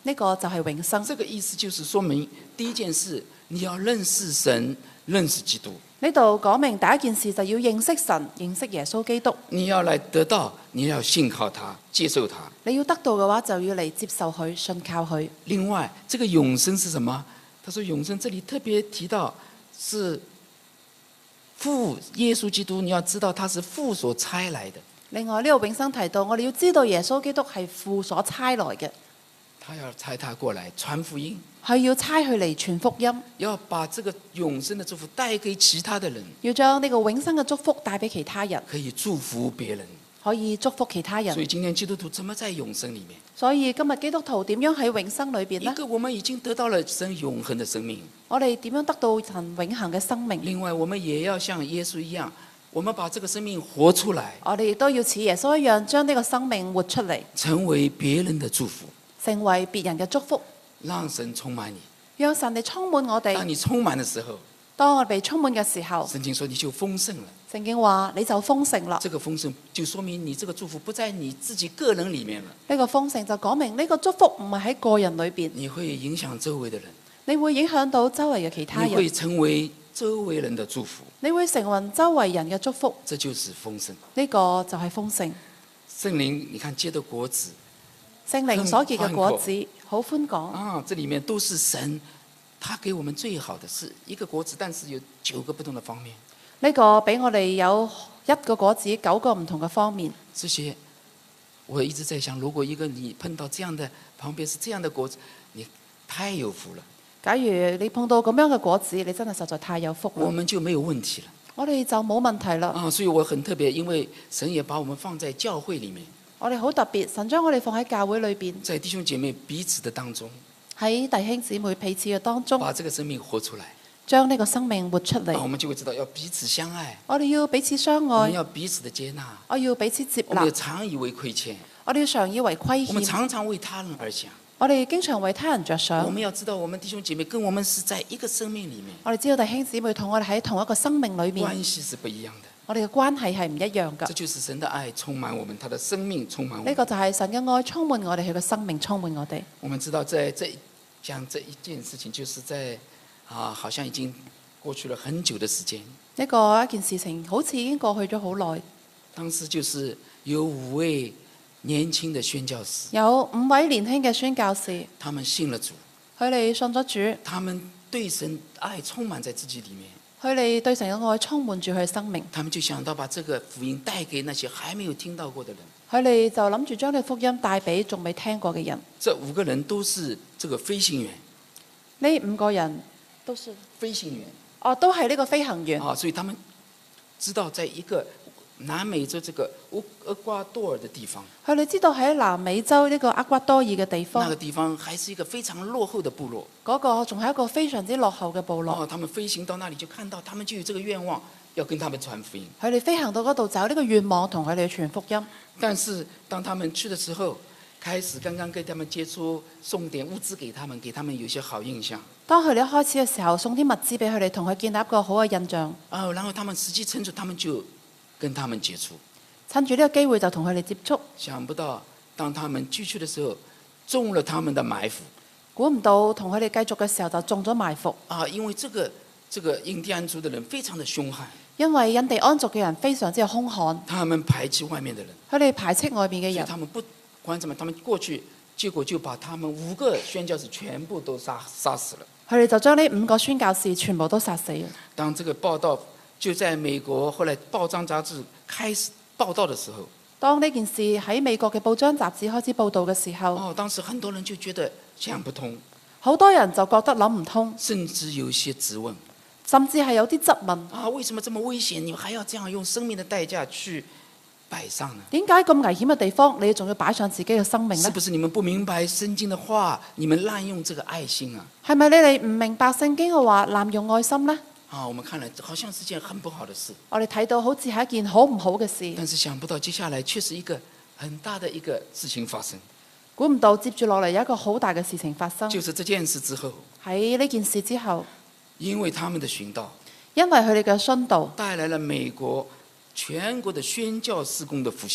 S2: 呢個就係永生。
S1: 這個意思就是說明，第一件事你要認識神，認識基督。
S2: 呢度講明第一件事就要認識神，認識耶穌基督。
S1: 你要來得到，你要信靠他，接受他。
S2: 你要得到嘅話，就要嚟接受佢，信靠佢。
S1: 另外，這個永生是什麼？他說永生這裡特別提到是父耶穌基督，你要知道他是父所差來的。
S2: 另外呢個永生提到，我哋要知道耶穌基督係父所差來嘅。
S1: 他要差他過來傳福音，
S2: 係要差佢嚟傳福音，
S1: 要把這個永生的祝福帶給其他的人，
S2: 要將呢個永生嘅祝福帶俾其他人，
S1: 可以祝福別人，
S2: 可以祝福其他人。
S1: 所以今天基督徒怎麼在永生裡面？
S2: 所以今日基督徒點樣喺永生裏邊呢？
S1: 一個我們已經得到了神永恆的生命，
S2: 我哋點樣得到神永恆嘅生命？
S1: 另外，我們也要像耶穌一樣，我們把這個生命活出來。
S2: 我哋亦都要似耶穌一樣，將呢個生命活出嚟，
S1: 成為別人的祝福，
S2: 成為別人嘅祝福，
S1: 讓神充滿你。
S2: 讓神嚟充滿我哋。
S1: 當你充滿的時候，
S2: 當我哋被充滿嘅時候，
S1: 聖經說你就豐盛了。
S2: 聖經話你就豐盛啦。
S1: 這個豐盛就說明你這個祝福不在你自己個人裡面了。
S2: 呢個豐盛就講明呢個祝福唔係喺個人裏邊，
S1: 你會影響周圍的人，
S2: 你會影響到周圍嘅其他人，
S1: 你會成為周圍人的祝福，
S2: 你會成為周圍人嘅祝福。
S1: 這就是豐盛。
S2: 呢個就係豐盛。
S1: 聖靈，你看結的果子，
S2: 聖靈所結嘅果子好寬廣
S1: 啊！這裡面都是神，他給我們最好的是一個果子，但是有9個不同的方面。
S2: 呢個俾我哋有一個果子9個唔同嘅方面。
S1: 這些我一直在想，如果一個你碰到這樣的旁邊是這樣的果子，你太有福了。
S2: 假如你碰到咁樣嘅果子，你真係實在太有福啦。
S1: 我們就沒有問題了。
S2: 我哋就冇問題啦。
S1: 啊，所以我很特別，因為神也把我們放在教會裡面。
S2: 我哋好特別，神將我哋放喺教會裏邊，
S1: 在弟兄姐妹彼此的當中，
S2: 喺弟兄姊妹彼此嘅當中，
S1: 把這個生命活出來，
S2: 將呢個生命活出嚟。
S1: 我們就會知道要彼此相愛，
S2: 我哋要彼此相
S1: 我們
S2: 愛，
S1: 要彼此的接納，
S2: 我要彼此接
S1: 我們要
S2: 納，
S1: 常以為虧欠，
S2: 我哋要常以為虧
S1: 我們
S2: 欠，
S1: 常常為他人而想。
S2: 我哋經常為他人着
S1: 我
S2: 想。
S1: 們要知道，我們弟兄姐妹跟我們是在一個生命裡面，
S2: 我哋知道弟兄姊妹同我哋喺同一個生命裏面，
S1: 關係是不一樣的。
S2: 我哋嘅關係係唔一樣㗎。
S1: 這就是神的愛充滿我們，他的生命充滿我們。
S2: 呢個就係神嘅愛充滿我哋，佢嘅生命充滿我哋。
S1: 我們知道在講這一件事情，就是在好像已經過去了很久的時間。
S2: 呢個一件事情好似已經過去咗好耐。
S1: 當時就是有5位年輕的宣教士，
S2: 有5位年輕嘅宣教士，
S1: 他們信了主，
S2: 佢哋信咗主，
S1: 他們對神愛充滿在自己裡面，
S2: 佢哋對神嘅愛充滿住佢嘅生命，
S1: 他們就想到把這個福音帶給那些還沒有聽到過的人。
S2: 佢哋就諗住將呢個福音帶俾仲未聽過嘅人。
S1: 這5個人都是這個飛行員，
S2: 呢5個人都是
S1: 飛行員，
S2: 都係呢個飛行員。
S1: 所以他們知道在一個南美洲這個厄瓜多爾的地方，
S2: 佢哋知道喺南美洲呢個厄瓜多爾嘅地方，
S1: 那個地方還是一個非常落後的部落。
S2: 嗰個仲係一個非常之落後嘅部落。
S1: 他們飛行到那裡就看到，他們就有這個願望，要跟他們傳福音。
S2: 佢哋飛行到嗰度就有呢個願望，同佢哋傳福音。
S1: 但是當他們去的時候，開始剛剛跟他們接觸，送點物資給他們有些好印象。
S2: 當佢哋一開始嘅時候，送啲物資俾佢哋，同佢建立一個好嘅印象。
S1: 然後他們時機成熟，他們就跟他們接觸。
S2: 趁住呢個機會就同佢哋接觸。
S1: 想不到當他們繼續的時候，中了他們的埋伏。
S2: 估唔到同佢哋繼續嘅時候就中咗埋伏。
S1: 因為這個印第安族的人非常的兇悍。
S2: 因為印第安族嘅人非常之兇悍。
S1: 他們排斥外面的人。
S2: 佢哋排斥外面嘅人。
S1: 他們不管怎麼，他們過去，結果就把他們5個宣教士全部都殺死了。
S2: 佢哋就將呢5個宣教士全部都殺死了。
S1: 當這個報道就在美國，後來報章雜誌開始報道的時候，
S2: 當呢件事喺美國嘅報章雜誌開始報道嘅時候，
S1: 當時很多人就覺得想不通，
S2: 好多人就覺得諗唔通，
S1: 甚至有些質問，
S2: 甚至係有啲質問。
S1: 為什麼這麼危險，你還要這樣用生命的代價去擺上呢？
S2: 點解咁危險嘅地方，你仲要擺上自己嘅生命呢？
S1: 是不是你們不明白聖經的話，你們濫用這個愛心啊？
S2: 係咪你哋唔明白聖經嘅話，濫用愛心呢？
S1: 我們看來好像是件很不好的事。
S2: 我哋睇到好似係一件好唔好嘅事，
S1: 但是想不到接下來卻是一個很大的一個事情發生。
S2: 估唔到接住落嚟有一個好大嘅事情發生。
S1: 就是這件事之後，
S2: 喺呢件事之後，
S1: 因為他們的殉道，
S2: 因為佢哋嘅殉道，
S1: 帶來了美國全國的宣教事工的復興，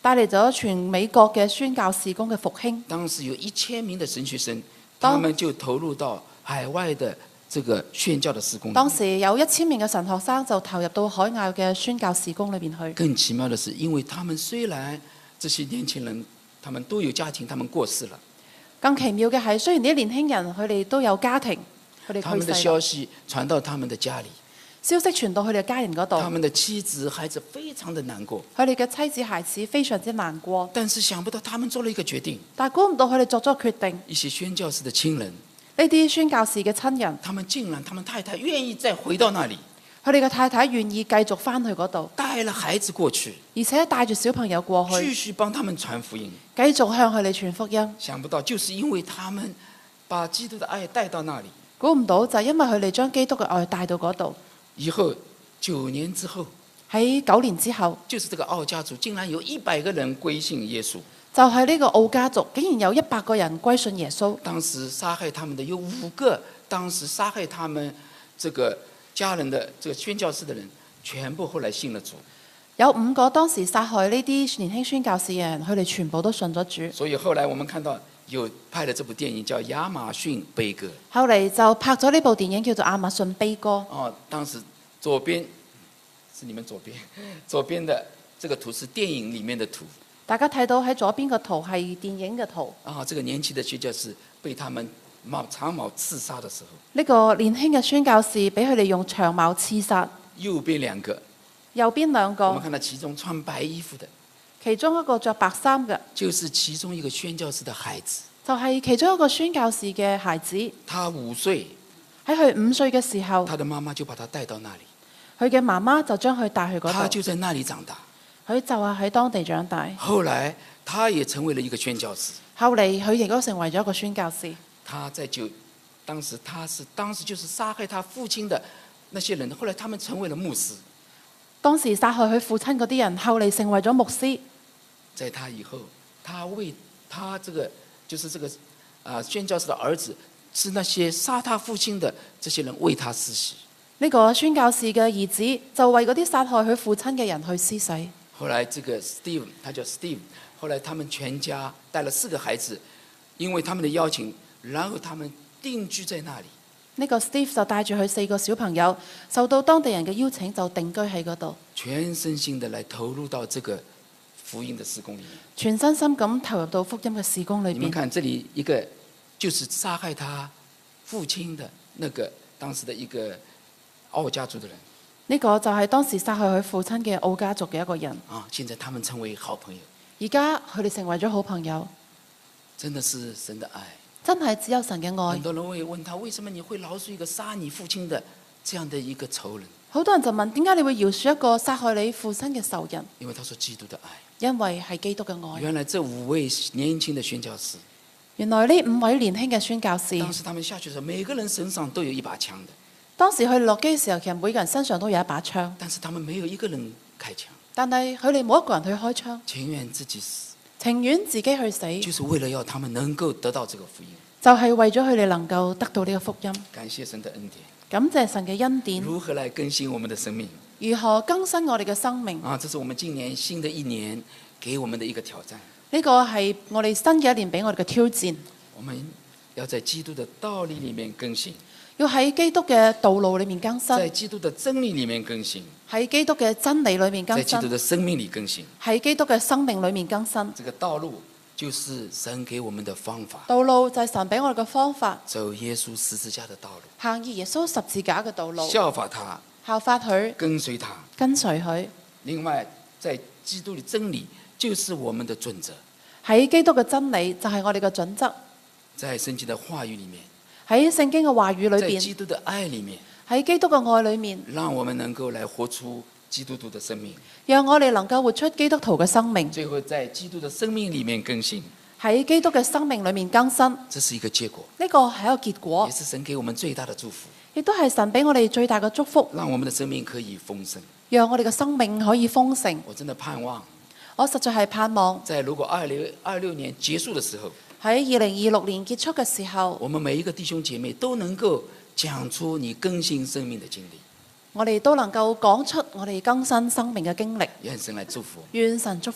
S2: 帶嚟咗全美國嘅宣教事工嘅復興。
S1: 當時有1000名的神學生，他們就投入到海外的這個宣教的事工。
S2: 當時有1000名嘅神學生就投入到海外嘅宣教事工裏邊去。
S1: 更奇妙的是，因為他們雖然這些年輕人，他們都有家庭，他們過世了。
S2: 更奇妙嘅係，雖然啲年輕人佢哋都有家庭，佢哋
S1: 他們的消息傳到他們的家裡，
S2: 消息傳到佢哋嘅家人嗰度，
S1: 他們的妻子孩子非常的難過。
S2: 佢哋嘅妻子孩子非常之難過。
S1: 但是想不到他們做了一個決定，
S2: 但係估唔到佢哋作咗個決定。
S1: 一些宣教士的親人，
S2: 呢啲宣教士嘅親人，
S1: 他們竟然，他們太太願意再回到那裡，
S2: 佢哋嘅太太願意繼續翻去嗰度，
S1: 帶了孩子過去，
S2: 而且帶住小朋友過去，
S1: 繼續幫他們傳福音，
S2: 繼續向佢哋傳福音。
S1: 想不到就是因為他們把基督的愛帶到那裡，
S2: 估唔到就係因為佢哋將基督嘅愛帶到嗰度。
S1: 以後9年之後，
S2: 喺9年之後，
S1: 就是這個奧家族竟然有100個人歸信耶穌。
S2: 就係呢個奧家族竟然有100個人歸信耶穌。
S1: 當時殺害他們的有5個，當時殺害他們這個家人的這個宣教士的人，全部後來信了主。
S2: 有5個當時殺害呢啲年輕宣教士嘅人，佢哋全部都信咗主。
S1: 所以後來我們看到有拍了這部電影叫《亞馬遜悲歌》。
S2: 後嚟就拍咗呢部電影叫做《亞馬遜悲歌》。
S1: 哦，當時左邊是你們左邊的這個圖是電影裡面的圖。
S2: 大家睇到喺左邊個圖係電影嘅圖。
S1: 啊，這個年輕的宣教士被他們長矛刺殺的時候，
S2: 呢個年輕嘅宣教士俾佢哋用長矛刺殺。
S1: 右邊2個，
S2: 右邊2個，
S1: 我們看到其中穿白衣服的，
S2: 其中一個着白衫嘅，
S1: 就是其中一個宣教士的孩子。
S2: 就係其中一個宣教士嘅孩子。
S1: 他5歲，
S2: 喺佢5歲嘅時候，
S1: 他的媽媽就把他帶到那裡，
S2: 佢嘅媽媽就將佢帶去嗰度。
S1: 他就在那裡長大。
S2: 佢就係喺當地長大。
S1: 後來他也成為了一個宣教士。
S2: 後嚟佢亦都成為咗一個宣教士。
S1: 他在當時就是殺害他父親的那些人，後來他們成為了牧師。
S2: 當時殺害佢父親嗰啲人，後嚟成為咗牧師。
S1: 在他以後，他為他這個就是這個宣教士的兒子，是那些殺他父親的這些人為他施洗。
S2: 呢個宣教士嘅兒子就為嗰啲殺害佢父親嘅人去施洗。
S1: 後來這個 Steve， 他叫 Steve， 後來他們全家帶了4個孩子，因為他們的邀請，然後他們定居在那裡。
S2: 呢個 Steve 就帶住佢4個小朋友，受到當地人嘅邀請就定居喺嗰度，
S1: 全身心的來投入到這個福音的事工裡面，
S2: 全身心咁投入到福音嘅事工裏邊。
S1: 你們看這裡一個就是殺害他父親的那個當時的一個奧家族的人。
S2: 呢個就係當時殺害佢父親嘅奧家族嘅一個人。
S1: 啊，現在他們成為好朋友。
S2: 而家佢哋成為咗好朋友。
S1: 真的是神的愛。
S2: 真係只有神嘅愛。
S1: 很多人會問他，為什麼你會饒恕一個殺你父親的這樣的一個仇人？
S2: 好多人就問，點解你會饒恕一個殺害你父親嘅仇人？
S1: 因為他說基督的愛。
S2: 因為係基督嘅愛。
S1: 原來這5位年輕的宣教士，
S2: 原來呢5位年輕嘅宣教士，
S1: 當時他們下去的時候，每個人身上都有一把槍的。
S2: 當時佢落機嘅時候，其實每個人身上都有一把槍，
S1: 但是他們沒有一個人開槍。
S2: 但係佢哋冇一個人去開槍，
S1: 情願自己死，
S2: 情願自己去死，
S1: 就是為了要他們能夠得到這個福音，
S2: 就係為咗佢哋能夠得到呢個福音。
S1: 感謝神的恩典，
S2: 感謝神嘅恩典。
S1: 如何來更新我們的生命？
S2: 如何更新我哋嘅生命？
S1: 啊，這是我們今年新的一年給我們的一個挑戰。
S2: 呢個係我哋新嘅一年俾我哋嘅挑戰。
S1: 我們要在基督的道理裡面更新，
S2: 要喺基督嘅道路裡面更新，
S1: 在基督的真理裡面更新，
S2: 喺基督嘅真理裡面更新，
S1: 在基督的生命裡更新，
S2: 喺基督嘅生命裡面更新。
S1: 這個道路就是神給我們的方法，
S2: 道路就係神俾我哋嘅方法，
S1: 走耶穌十字架的道路，
S2: 行耶穌十字架嘅道路，
S1: 效法他，
S2: 效法佢，
S1: 跟隨他，
S2: 跟隨佢。
S1: 另外，在基督的真理就是我們的準則，
S2: 喺基督嘅真理就係我哋嘅準則，
S1: 在聖經的話語裡面，
S2: 喺聖經嘅話語裏
S1: 在
S2: 邊，
S1: 基督的愛裡面，
S2: 喺基督嘅愛裏面，
S1: 讓我們能夠來活出基督徒的生命，
S2: 讓我哋能夠活出基督徒嘅生命。
S1: 最後在基督的生命裡面更新，
S2: 喺基督嘅生命裏面更新，
S1: 這是一個結果，
S2: 呢個係一個結果
S1: 也，是神給我們最大的祝福，
S2: 亦都係神俾我哋最大嘅祝福，
S1: 讓我們的生命可以豐盛。
S2: 讓我哋嘅生命可以豐盛。
S1: 我真的盼望，
S2: 我實在係盼望，
S1: 在如果2026年結束的時候，
S2: 喺2026年結束嘅時候，
S1: 我們每一個弟兄姐妹都能夠講出你更新生命的經歷。
S2: 我哋都能夠講出我哋更新生命嘅經歷。
S1: 願神來祝福。
S2: 願神祝福。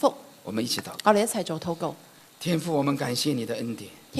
S1: 我们一起祷告。
S2: 我哋一齊做禱告。
S1: 天父，我们感谢你的恩典。